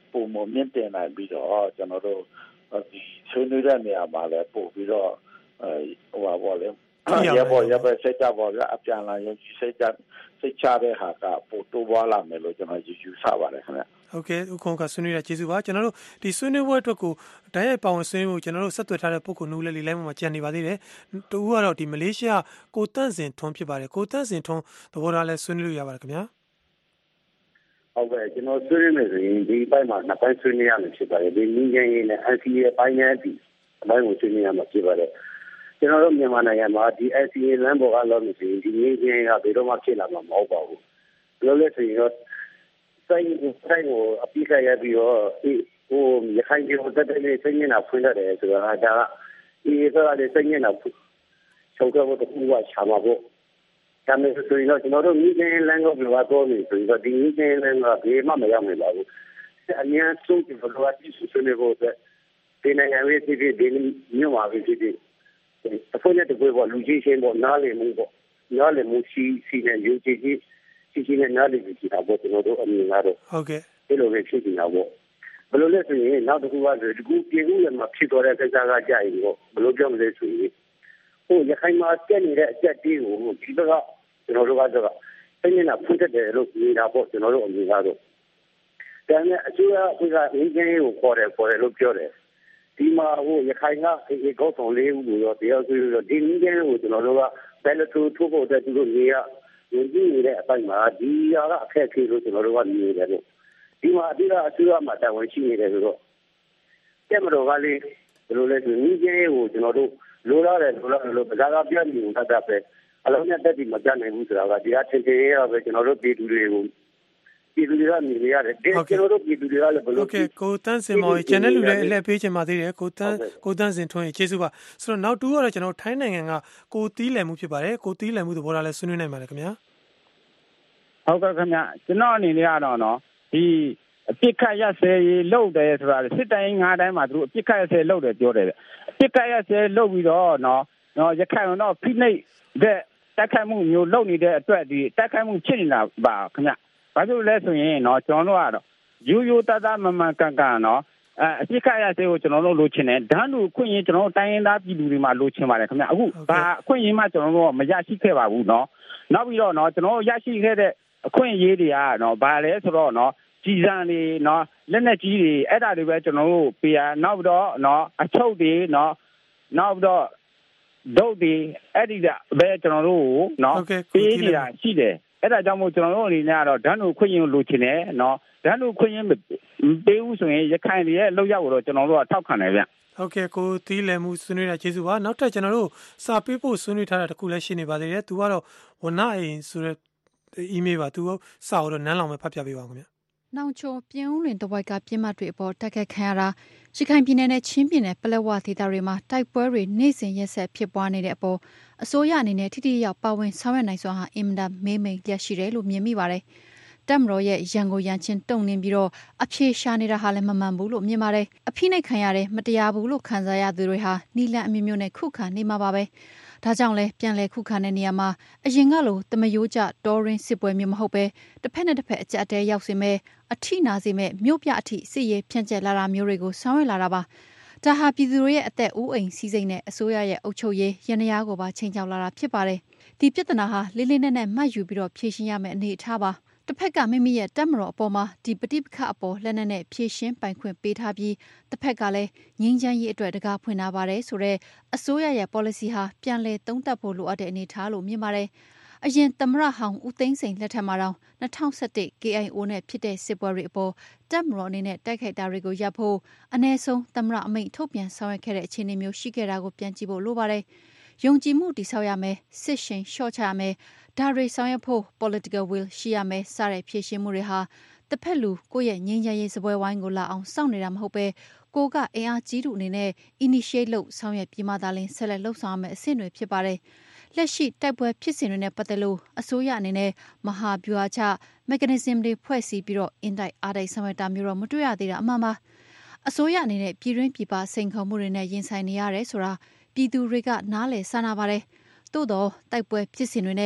ပုံမမြင့်တင်နိုင်ပြီးတော့ကျွန်တော်တို့ဒီဆွေးနွေးတဲ့နေရာမှာလည်းပို့ပြီးတော့ဟိုပါပေါ့လေရပေါ်စိတ်ကြပေါ်အပြန်လာရင်စိတ်ချတဲ့ဟာကပို့တိုးပွားလာမယ်လို့ကျွန်တော်ယူဆပါတယ်ခင်ဗျဟုတ်ကဲ့ဥက္ကုံကဆွေးနွေးတာကျေးဇူးပါကျွန်တော်တို့ဒီဆွေးနွေးပွဲအတွက်ကိုဓာတ်ရိုက်ပါဝင်ဆွေးနွေးဖို့ကျွန်တော်တို့ဆက်သွယ်ထားတဲ့ပုဂ္ဂိုလ်နှုတ်လည်းလေးမှာကြံနေပါသေးတယ်တူကတော့ဒီမလေးရှားကိုတန့်စင်ထွန်းဖြစ်ပါတယ်ကိုတန့်စင်ထွန်းသဘောထားလဲဆွေးနွေးလို့ရပါတယ်ခင်ဗျာဟုတ်ကဲ့ကျွန်တော်ဆွေးနွေးမယ်ဆိုရင်ဒီဘက်မှာနှစ်ပိုင်းဆွေးနွေးရမယ်ဖြစ်ပါတယ်ဒီနည်းချင်းရေးနဲ့ NCA အပိုင်းနဲ့ဒီအပိုင်းကိုဆွေးနွေးရမှာဖြစ်ပါတယ်ကျွန်တော်တို့မြန်မာနိုင်ငံမှာဒီ NCA လမ်းပေါ်ကလို့ဆိုရင်ဒီနည်းချင်းကဘယ်တော့မှဖြစ်လာမှာမဟုတ်ပါဘူးဘယ်လိုလဲဆိုရင်တော့ဆိုင်ကိုအပိခိုက်ရပြီးတော့ဟိုရခိုင်ပြည်ကိုတက်တဲ့စိတ်ညစ်တာဖွင့်တတ်တယ်ဆိုတာဒါကဒီဆိုတာလေစိတ်ညစ်တာချုပ်တော့တခုကရှာမှာပေါ့ဒါမျိုးဆိုရင်တော့ကျွန်တော်တို့မိခင်လမ်းကိုပြောတော့နေဆိုတော့ဒီမိခင်လမ်းကဘယ်မှမရောက်နိုင်ပါဘူးအများဆုံးဒီလိုအပ်စုနေဖို့ဒီနိုင်ငံရေးဖြစ်ဖြစ်ဒီမြို့မှာဖြစ်ဖြစ်အခုနဲ့တကွေးပေါ်လူကြီးချင်းပေါ်နားလည်မှုပေါ့နားလည်မှုရှိနေရုပ်ကြီးရှိနေနားလည်ကြည့်တာပေါ့ကျွန်တော်တို့အမြင်ကတော့ဟုတ်ကဲ့ဒီလိုပဲဖြစ်နေတာပေါ့ဘယ်လိုလဲဆိုရင်နောက်တစ်ခုကဒီကူပြည်ဦးလည်းမဖြစ်တော့တဲ့ကိစ္စကကြာရင်ပေါ့ဘယ်လိုပြောမလဲဆိုရင်ဟိုရခိုင်မှာတက်နေတဲ့အချက်တီးကိုဒီဘက်ကကျွန်တော်တို့ကတော့စိတ်ညစ်တာဖွင့်တယ်လို့နေတာပေါ့ကျွန်တော်တို့အမြင်ကတော့ဒါနဲ့အစိုးရကဒီငင်းကိုခေါ်တယ်လို့ပြောတယ်ဒီမှာဟိုရခိုင်ကဒီကောက်ဆောင်လေးဦးလို့တရားစွဲလို့ဒီငင်းကိုကျွန်တော်တို့ကဘယ်လိုထိုးဖို့တဲ့သူတို့ကြီးကယဉ်ကျေးနေတဲ့အပိုင်းမှာဒီဟာကအခက်အခဲလို့ကျွန်တော်တို့ကမြင်တယ်လို့ဒီမှာအတိအကျမှာတာဝန်ရှိနေတယ်ဆိုတော့တက်မတော်ကလေးဘယ်လိုလဲဆိုငင်းကိုကျွန်တော်တို့လိုရတယ်လို့ဗဇာကပြတ်နေတာတတ်ပဲအလုံးနဲ့တက်ပြီးမကြနိုင်ဘူးဆိုတာကဒီအချင်းချင်းရပဲကျွန်တော်တို့ပြည်သူတွေကိုပြည်သူတွေကမြင်ရတယ်ကျွန်တော်တို့ပြည်သူတွေကလည်းဘယ်လိုโอเคကိုတန်းစင်မော်ကြီး channel လူလည်းအလှည့်ပေးချင်ပါသေးတယ်ကိုတန်းစင်ထွန်းကြီးကျေးဇူးပါဆိုတော့နောက်တူကတော့ကျွန်တော်ထိုင်းနိုင်ငံကကိုတီးလည်မှုဖြစ်ပါတယ်ကိုတီးလည်မှုသဘောထားလဲဆွေးနွေးနိုင်ပါတယ်ခင်ဗျာဟုတ်ကဲ့ခင်ဗျကျွန်တော်အနေနဲ့ကတော့နော်ဒီအပြစ်ခတ်ရဆဲရေးလုပ်တယ်ဆိုတာစစ်တိုင်း9တိုင်းမှာသူတို့အပြစ်ခတ်ရဆဲလုပ်တယ်ပြောတယ်အပြစ်ခတ်ရဆဲလုပ်ပြီးတော့နော်ရခိုင်တော့ဖိနှိပ်တဲ့တိုက်ခိုက်မှုမျိုးလုပ်နေတဲ့အတွက်ဒီတိုက်ခိုက်မှုဖြစ်နေတာပါခင်ဗျဘာလို့လဲဆိုရင်နော်ကျွန်တော်တို့ကတော့ရိုးသားမှန်ကန်နော်အပြစ်ခတ်ရဆဲကိုကျွန်တော်တို့လိုချင်တယ်ဒန်းလူခွင့်ရင်ကျွန်တော်တို့တိုင်းရင်းသားပြည်သူတွေမှာလိုချင်ပါတယ်ခင်ဗျအခုဘာအခွင့်အရေးမှကျွန်တော်တို့မရရှိခဲ့ပါဘူးနော်နောက်ပြီးတော့နော်ကျွန်တော်တို့ရရှိခဲ့တဲ့အခွင့်အရေးတွေကနော်ဘာလဲဆိုတော့နော်ကြီးစံတွေနော်လက်နက်ကြီးတွေအဲ့ဒါတွေပဲကျွန်တော်တို့ပေးရနောက်ပြီးတော့နော်အချုပ်တွေနော်နောက်ပြီးတော့ဒုတ်တွေအဲ့ဒီကပဲကျွန်တော်တို့နော်ပေးနေတာရှိတယ်အဲ့ဒါကြောင့်မို့ကျွန်တော်တို့အနေနဲ့ကတော့ဒန်းလူခွင့်ရင်လိုချင်တယ်နော်ဒန်းလူခွင့်ရင်မပေးဘူးဆိုရင်ရခိုင်တွေရဲ့လောက်ရောက်တော့ကျွန်တော်တို့ကထောက်ခံတယ်ဗျဟုတ်ကဲ့ကိုတီးလည်မှုဆွေးနွေးတာကျေးဇူးပါနောက်ထပ်ကျွန်တော်တို့စာပေးဖို့ဆွေးနွေးထားတာတခုလည်းရှိနေပါသေးတယ်သူကတော့ဝနအိမ်ဆိုတဲ့ email ပါသူစာကိုတော့နန်းလောင်ပဲဖတ်ပြပေးပါဦးခင်ဗျနောင်ချိုပြင်းဦးလွင်တဝိုက်ကပြင်းမှတ်တွေအပေါ်တက်ခတ်ခံရတာရခိုင်ပြည်နယ်နဲ့ချင်းပြည်နယ်ပလက်ဝဒေသတွေမှာတိုက်ပွဲတွေနေ့စဉ်ရက်ဆက်ဖြစ်ပွားနေတဲ့အပေါ်အစိုးရအနေနဲ့ထိထိရောက်ပါဝင်ဆောင်ရွက်နိုင်စွာဟာအင်မတန်မေးမိန်လျက်ရှိတယ်လို့မြင်မိပါတယ်။တပ်မတော်ရဲ့ရန်ကိုရန်ချင်းတုံနေပြီးတော့အပြေရှာနေတာဟာလည်းမမှန်ဘူးလို့မြင်ပါတယ်။အဖိနှိတ်ခံရတဲ့မတရားဘူးလို့ခံစားရသူတွေဟာနီလန်အမျိုးမျိုးနဲ့ခုခံနေမှာပါပဲ။ဒါကြောင့်လဲပြန်လည်ခုခံတဲ့နေရာမှာအရင်ကလိုတမယိုးကျတော်ရင်းစစ်ပွဲမျိုးမဟုတ်ပဲတစ်ဖက်နဲ့တစ်ဖက်အကြက်အတဲရောက်စေမဲ့အထိနာစေမဲ့မြို့ပြအထိစစ်ရေးဖြန့်ကျက်လာတာမျိုးတွေကိုဆောင်ရွက်လာတာပါဒါဟာပြည်သူတွေရဲ့အသက်အိုးအိမ်စီးစိမ်နဲ့အစိုးရရဲ့အုပ်ချုပ်ရေးရန်ရာကိုပါချိန်ချောက်လာတာဖြစ်ပါတယ်ဒီပြဿနာဟာလေးလေးနက်နက်မှတ်ယူပြီးတော့ဖြေရှင်းရမယ့်အနေအထားပါတစ်ဖက်ကမိမိရဲ့တပ်မတော်အပေါ်မှာဒီပဋိပက္ခအပေါ်လက်နက်နဲ့ဖြေရှင်းပိုင်ခွင့်ပေးထားပြီးတစ်ဖက်ကလည်းငြိမ်းချမ်းရေးအတွက်တကားဖွင့်ထားပါတယ်ဆိုတော့အစိုးရရဲ့ policy ဟာပြန်လည်သုံးသပ်ဖို့လိုအပ်တဲ့အနေအထားလို့မြင်ပါတယ်အရင်သမရဟောင်းဦးသိန်းစိန်လက်ထက်မှာတော့2011 KIO နဲ့ဖြစ်တဲ့စစ်ပွဲတွေအပေါ်တပ်မတော်အနေနဲ့တိုက်ခိုက်တာတွေကိုရပ်ဖို့အ ਨੇ ဆုံးသမရအမိန့်ထုတ်ပြန်ဆောင်ရွက်ခဲ့တဲ့အခြေအနေမျိုးရှိခဲ့တာကိုပြန်ကြည့်ဖို့လိုပါတယ်ယုံကြည်မှုတည်ဆောက်ရမယ်စစ်ရှင်ရှော့ချရမယ်ဒါတွေဆောင်ရွက်ဖို့ political will ရှိရမယ်စတဲ့ဖြည့်ရှင်းမှုတွေဟာတစ်ဖက်လူကိုယ့်ရဲ့ငြိမ်းချမ်းရေးစပွဲဝိုင်းကိုလာအောင်စောင့်နေတာမဟုတ်ပဲကိုကအင်အားကြီးသူအနေနဲ့ initiate လုပ်ဆောင်ရွက်ပြီးမှသာလျှင်ဆက်လက်လှုပ်ဆောင်ရမယ့်အဆင့်တွေဖြစ်ပါတယ်လက်ရှိတိုက်ပွဲဖြစ်စဉ်တွေနဲ့ပတ်သက်လို့အစိုးရအနေနဲ့မဟာဗျူဟာချ mechanism တွေဖွဲ့စည်းပြီးတော့ indirect အားတိုက်ဆောင်ရွက်တာမျိုးတော့မတွေ့ရသေးတာအမှန်ပါအစိုးရအနေနဲ့ပြည်တွင်းပြည်ပစိန်ခေါ်မှုတွေနဲ့ရင်ဆိုင်နေရတယ်ဆိုတာပြည်သူတွေကနားလည်ဆန္ဒပါတယ်သို့တော့တိုက်ပွဲဖြစ်စဉ်တွေနဲ့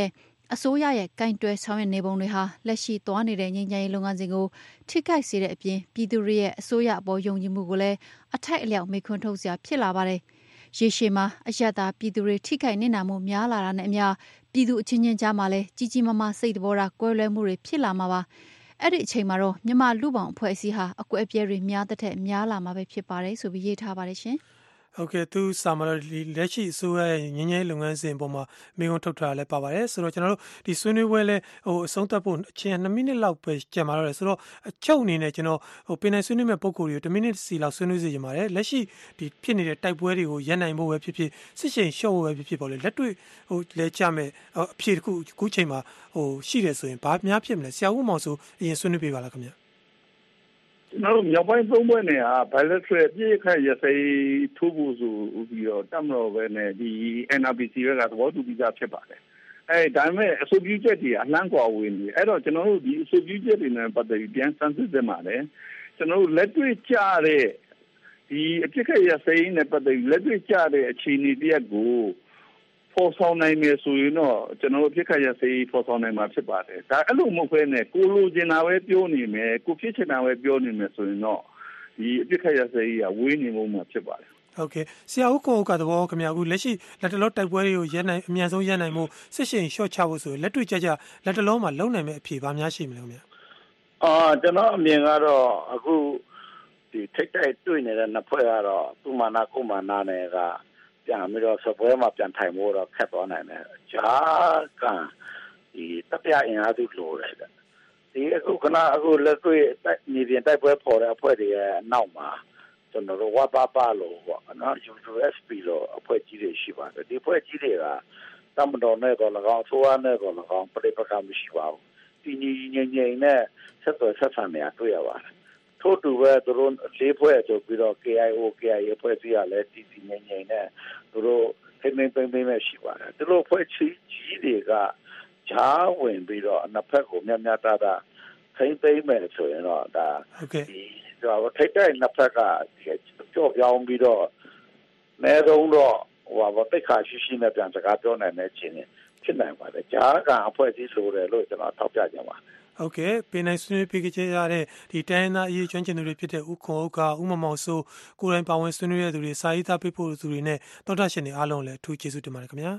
အစိုးရရဲ့ကင်တွယ်ဆောင်ရွက်နေပုံတွေဟာလက်ရှိသွားနေတဲ့ငြိမ်းချမ်းရေးလုပ်ငန်းစဉ်ကိုထိခိုက်စေတဲ့အပြင်ပြည်သူတွေရဲ့အစိုးရအပေါ်ယုံကြည်မှုကိုလည်းအထိုက်အလျောက်မေးခွန်းထုတ်စရာဖြစ်လာပါတယ်။ရေရှည်မှာအယက်သားပြည်သူတွေထိခိုက်နစ်နာမှုများလာတာနဲ့အမျှပြည်သူအချင်းချင်းကြားမှာလည်းကြီးကြီးမားမားစိတ်တဘောထားကွဲလွဲမှုတွေဖြစ်လာမှာပါ။အဲ့ဒီအချိန်မှာတော့မြန်မာလူပောင်အဖွဲ့အစည်းဟာအကွဲအပြဲတွေများတဲ့များလာမှာပဲဖြစ်ပါတယ်ဆိုပြီးရေးထားပါတယ်ရှင်။ဟုတ်ကဲ့သူစာမလို့လက်ရှိအစိုးရရဲ့ငင်းငယ်လုပ်ငန်းစဉ်ပေါ်မှာမိကုံထုတ်ထားလဲပါပါတယ်ဆိုတော့ကျွန်တော်တို့ဒီဆွေးနွေးပွဲလဲအဆုံးသတ်ဖို့အချိန်2မိနစ်လောက်ပဲကြာမှာတော့ဆိုတော့အချုပ်အနေနဲ့ကျွန်တော်ပင်နိုင်ဆွေးနွေးမဲ့ပုံကိုယ်တွေကို1မိနစ်စီလောက်ဆွေးနွေးစီကြပါတယ်လက်ရှိဒီဖြစ်နေတဲ့တိုက်ပွဲတွေကိုရပ်နိုင်ဖို့ပဲဖြစ်ဖြစ်စစ်ရှိန်လျှော့ဖို့ပဲဖြစ်ဖြစ်ပေါ့လေလက်တွေ့လဲကြမဲ့အဖြေတစ်ခုအခုချိန်မှာရှိတယ်ဆိုရင်ဘာများဖြစ်မလဲဆရာဦးမောင်ဆိုအရင်ဆွေးနွေးပေးပါလားခင်ဗျာကျွန်တော်မြောက်ပိုင်းသုံးဘက်နဲ့ဟာ bilateral ပြည့်ခန့်ရစိထိုးဖို့ဆိုပြီးတော့တမတော်ပဲနဲ့ဒီ NRPC ကသဘောတူပြီးသားဖြစ်ပါတယ်ဒါပေမဲ့အဆိုပြုချက်တွေအလှမ်းကွာဝေးနေအဲ့တော့ကျွန်တော်တို့ဒီအဆိုပြုချက်တွေနဲ့ပတ်သက်ပြီးပြန်စမ်းစစ်သင့်ပါတယ်ကျွန်တော်တို့လက်တွေ့ကျတဲ့ဒီအပြစ်ခတ်ရစိနဲ့ပတ်သက်ပြီးလက်တွေ့ကျတဲ့အခြေအနေတရက်ကိုပေါ်ဆောင်နိုင်မယ်ဆိုရင်တော့ကျွန်တော်တို့ပြစ်ခတ်ရစေးပေါ်ဆောင်နိုင်မှာဖြစ်ပါတယ်ဒါအဲ့လိုမဟုတ်ဘဲနဲ့ကိုလိုချင်တာပဲပြောနေမယ်ကိုဖြစ်ချင်တာပဲပြောနေမယ်ဆိုရင်တော့ဒီအပြစ်ခတ်ရစေးကဝေးနေမှုမှာဖြစ်ပါတယ်ဟုတ်ကဲ့ဆရာဦးကိုကသဘောခင်ဗျာအခုလက်ရှိလက်တလောတိုက်ပွဲတွေကိုရပ်နိုင်အမြန်ဆုံးရပ်နိုင်မှုစစ်ရှင်ရှော့ချဖို့ဆိုလက်တွေ့ကြလက်တလောမှာလုံနိုင်မဲ့အဖြေပါများရှိမလဲခင်ဗျာကျွန်တော်အမြင်ကတော့အခုဒီထိတ်တိုက်တွေ့နေတဲ့နှစ်ဖွဲ့ကတော့သူမာနာကိုမာနာနဲ့ကပြန်ပြီးတော့စပွဲမှာပြန်ထိုင်ဖို့တော့ခက်သွားနိုင်တယ်။ဂျာကန်ဒီတပြအင်အားစုလိုတယ်။ဒီအခုအခုလက်တွေ့ညီပြင်တိုက်ပွဲပေါ်တဲ့အဖွဲ့တွေရဲ့နောက်မှာကျွန်တော်တို့ဝပပလို့ပေါ့နော် USP လို့အဖွဲ့ကြီးတွေရှိပါတယ်။ဒီအဖွဲ့ကြီးတွေကတမတော်နဲ့တော့၎င်းဆိုးရနဲ့တော့၎င်းပြိပကမရှိပါဘူး။ဒီညီငယ်နဲ့ဆက်သွယ်ဆက်ဆံနေရတွေ့ရပါတယ်။ထို့တူပဲသူတို့လေးဖွဲ့ဆိုပြီးတော့ KIO KIA ဖွဲ့စည်းရလဲတည်ငြိမ်နဲ့သူတို့ဖိမင်းမဲ့ရှိပါတယ်သူတို့ဖွဲ့ကြီးတွေကဂျားဝင်ပြီးတော့နှစ်ဖက်ကိုမြတ်တာဖိမင်းမဲ့ဆိုရင်တော့ဒါဒီတော့ထိတ်တဲ့နှစ်ဖက်ကကြော့ပြောင်းပြီးတော့နဲဆုံးတော့တိတ်ခါရှိနဲ့ပြန်စကားပြောနိုင်တဲ့ချင်းဖြစ်နိုင်ပါတယ်ဂျားကအဖွဲ့စည်းဆိုတယ်လို့ကျွန်တော်ထောက်ပြကြပါဟုတ်ကဲ့ပင်နိုင်ဆွေးနွေးပေးကြရတဲ့ဒီတိုင်းသားအရေးကျွမ်းကျင်သူတွေဖြစ်တဲ့ဦးခွန်ဥက္ကဦးမမောင်စိုးကိုယ်တိုင်ပါဝင်ဆွေးနွေးတဲ့သူတွေစာရေးသားပေးဖို့သူတွေနဲ့တောတာရှင်တွေအားလုံးလည်းအထူးကျေးဇူးတင်ပါတယ်ခင်ဗျာ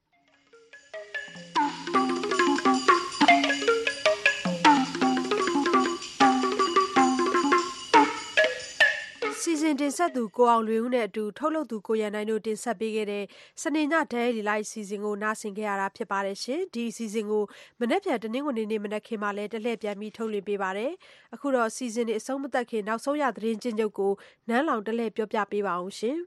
စီစဉ်တင်ဆက်သူကိုအောင်လွေဦးနဲ့အတူထုတ်လုပ်သူကိုရန်နိုင်တို့တင်ဆက်ပေးခဲ့တဲ့စနေညဒဲရီလိုက်စီစဉ်ကိုနားဆင်ခဲ့ရတာဖြစ်ပါတယ်ရှင်ဒီစီစဉ်ကိုမနေ့ပြန်တနင်္ဂနွေနေ့မနက်ခင်းမှာလည်းတလှည့်ပြန်ပြီးထုတ်လွှင့်ပေးပါတယ်အခုတော့စီစဉ်နေအဆုံးမသက်ခင်နောက်ဆုံးရသတင်းချင်းချုပ်ကိုနန်းလောင်တလှည့်ပြောပြပေးပါအောင်ရှင်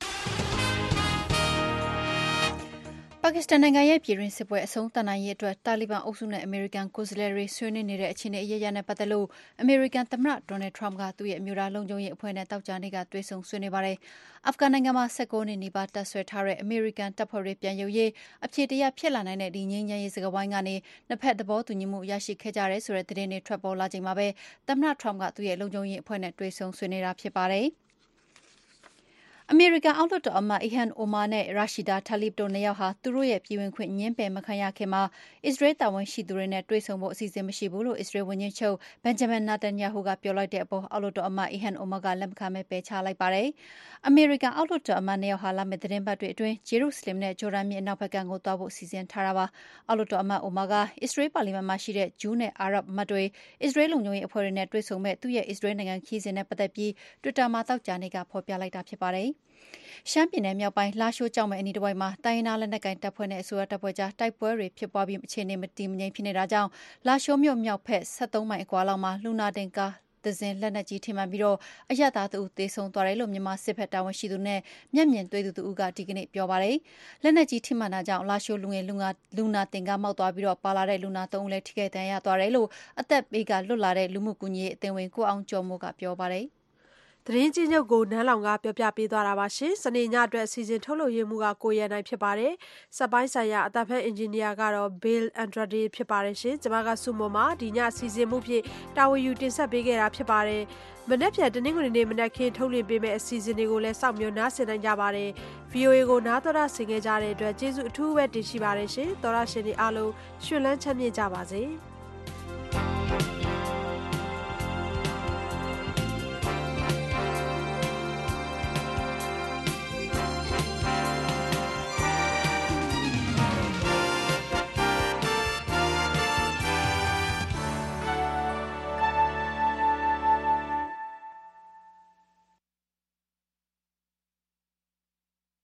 ပါကစ္စတန်နိုင်ငံရဲ့ပြည်တွင်းစစ်ပွဲအဆုံးသတ်နိုင်ရေးအတွက်တာလီဘန်အုပ်စုနဲ့အမေရိကန်ကိုယ်စားလှယ်တွေဆွေးနွေးနေတဲ့အခြေအနေအရရနဲ့ပတ်သက်လို့အမေရိကန်သမ္မတဒေါ်နယ်ထရမ့်ကသူ့ရဲ့အမျိုးသားလုံခြုံရေးအဖွဲ့နဲ့တောက်ကြနေ့ကတွေ့ဆုံဆွေးနွေးပါတယ်။အာဖဂန်နိုင်ငံမှာ19နှစ်နီးပါးတပ်ဆွဲထားတဲ့အမေရိကန်တပ်ဖွဲ့တွေပြန်ရုပ်ရေးအဖြစ်တရဖြစ်လာနိုင်တဲ့ဒီငြိမ်းချမ်းရေးစကားဝိုင်းကနေနှစ်ဖက်သဘောတူညီမှုရရှိခဲ့ကြတဲ့ဆိုတဲ့သတင်းတွေထွက်ပေါ်လာချိန်မှာပဲသမ္မတထရမ့်ကသူ့ရဲ့လုံခြုံရေးအဖွဲ့နဲ့တွေ့ဆုံဆွေးနွေးတာဖြစ်ပါတယ်။အမေရိကန်အောက်လွှတ်တော်အမတ်အီဟန်အိုမာနဲ့ရာရှိဒါတာလီဘ်တို့နှစ်ယောက်ဟာသူတို့ရဲ့ပြည်ဝင်ခွင့်ညှင်းပယ်မခံရခင်မှာအစ္စရေးတာဝန်ရှိသူတွေနဲ့တွေ့ဆုံဖို့အစီအစဉ်မရှိဘူးလို့အစ္စရေးဝန်ကြီးချုပ်ဘန်ဂျမင်နာတန်ယာဟူကပြောလိုက်တဲ့အပေါ်အောက်လွှတ်တော်အမတ်အီဟန်အိုမာကလက်မခံပဲပယ်ချလိုက်ပါတယ်။အမေရိကန်အောက်လွှတ်တော်အမတ်နှစ်ယောက်ဟာလာမယ့်သတင်းပတ်တွေအတွင်းဂျေရုဆလင်နဲ့ဂျော်ဒန်မြစ်အနောက်ဘက်ကကိုသွားဖို့စီစဉ်ထားတာပါ။အောက်လွှတ်တော်အမတ်အိုမာကအစ္စရေးပါလီမန်မှာရှိတဲ့ဂျူးနဲ့အာရပ်အမတ်တွေအစ္စရေးလုံခြုံရေးအဖွဲ့တွေနဲ့တွေ့ဆုံမဲ့သူ့ရဲ့အစ္စရေးနိုင်ငံခီးစဉ်နဲ့ပတ်သက်ပြီး Twitter မှာတောက်ကြနေ့ကဖော်ပြလိုက်တာဖြစ်ပါတယ်။ရှမ်းပြည်နယ်မြောက်ပိုင်းလာရှိုးကျောက်မဲအနီးတစ်ဝိုက်မှာတိုင်းရင်းသားလက်နက်ကိုင်တပ်ဖွဲ့နဲ့အစိုးရတပ်ဖွဲ့ကြားတိုက်ပွဲတွေဖြစ်ပွားပြီးအခြေအနေမတည်မငြိမ်ဖြစ်နေတာကြောင့်လာရှိုးမြို့မြောက်ဘက်73မိုင်အကွာလောက်မှာလူနာတင်ကားတစင်လက်နက်ကြီးထိမှန်ပြီးတော့အရသာသူသေဆုံးသွားတယ်လို့မြန်မာစစ်ဘက်တာဝန်ရှိသူနဲ့မျက်မြင်တွေ့သူတို့ကဒီကနေ့ပြောပါတယ်။လက်နက်ကြီးထိမှန်တာကြောင့်လာရှိုးလူငယ်လူနာတင်ကားမောက်သွားပြီးတော့ပါလာတဲ့လူနာ3ဦးလည်းထိခိုက်ဒဏ်ရာရသွားတယ်လို့အသက်ဘေးကလွတ်လာတဲ့လူမှုကူညီရေးအသင်းဝင်ကိုအောင်ကျော်မိုးကပြောပါတယ်။သတင်းကြီးချုပ်ကိုနန်းလောင်ကပြောပြပေးသွားတာပါရှင်စနေညအတွက်အစီအစဉ်ထုတ်လုပ်ရမှုကကိုရန်နိုင်ဖြစ်ပါတယ်စက်ပိုင်းဆိုင်ရာအသက်ဖက်အင်ဂျင်နီယာကတော့ Bill Andrade ဖြစ်ပါတယ်ရှင်ကျွန်မကစုမမှာဒီညအစီအစဉ်မှုဖြစ်တာဝန်ယူတင်ဆက်ပေးခဲ့တာဖြစ်ပါတယ်မနေ့ဖြန်တနင်္ဂနွေနေ့မနက်ခင်းထုတ်လွှင့်ပေးမယ့်အစီအစဉ်တွေကိုလည်းစောင့်မျှော်နားဆင်နိုင်ကြပါတယ် VOA ကိုနားတော်တာဆင်ခဲ့ကြတဲ့အတွက်ကျေးဇူးအထူးပဲတင်ရှိပါတယ်ရှင်တော်ရရှင်တွေအားလုံးရှင်လန်းချမ်းမြေ့ကြပါစေ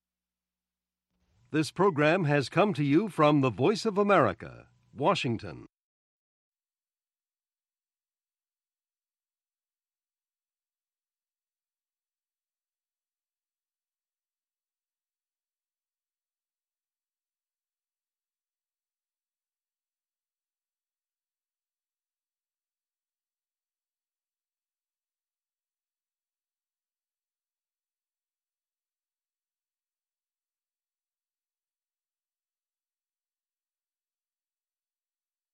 This program has come to you from the Voice of America, Washington.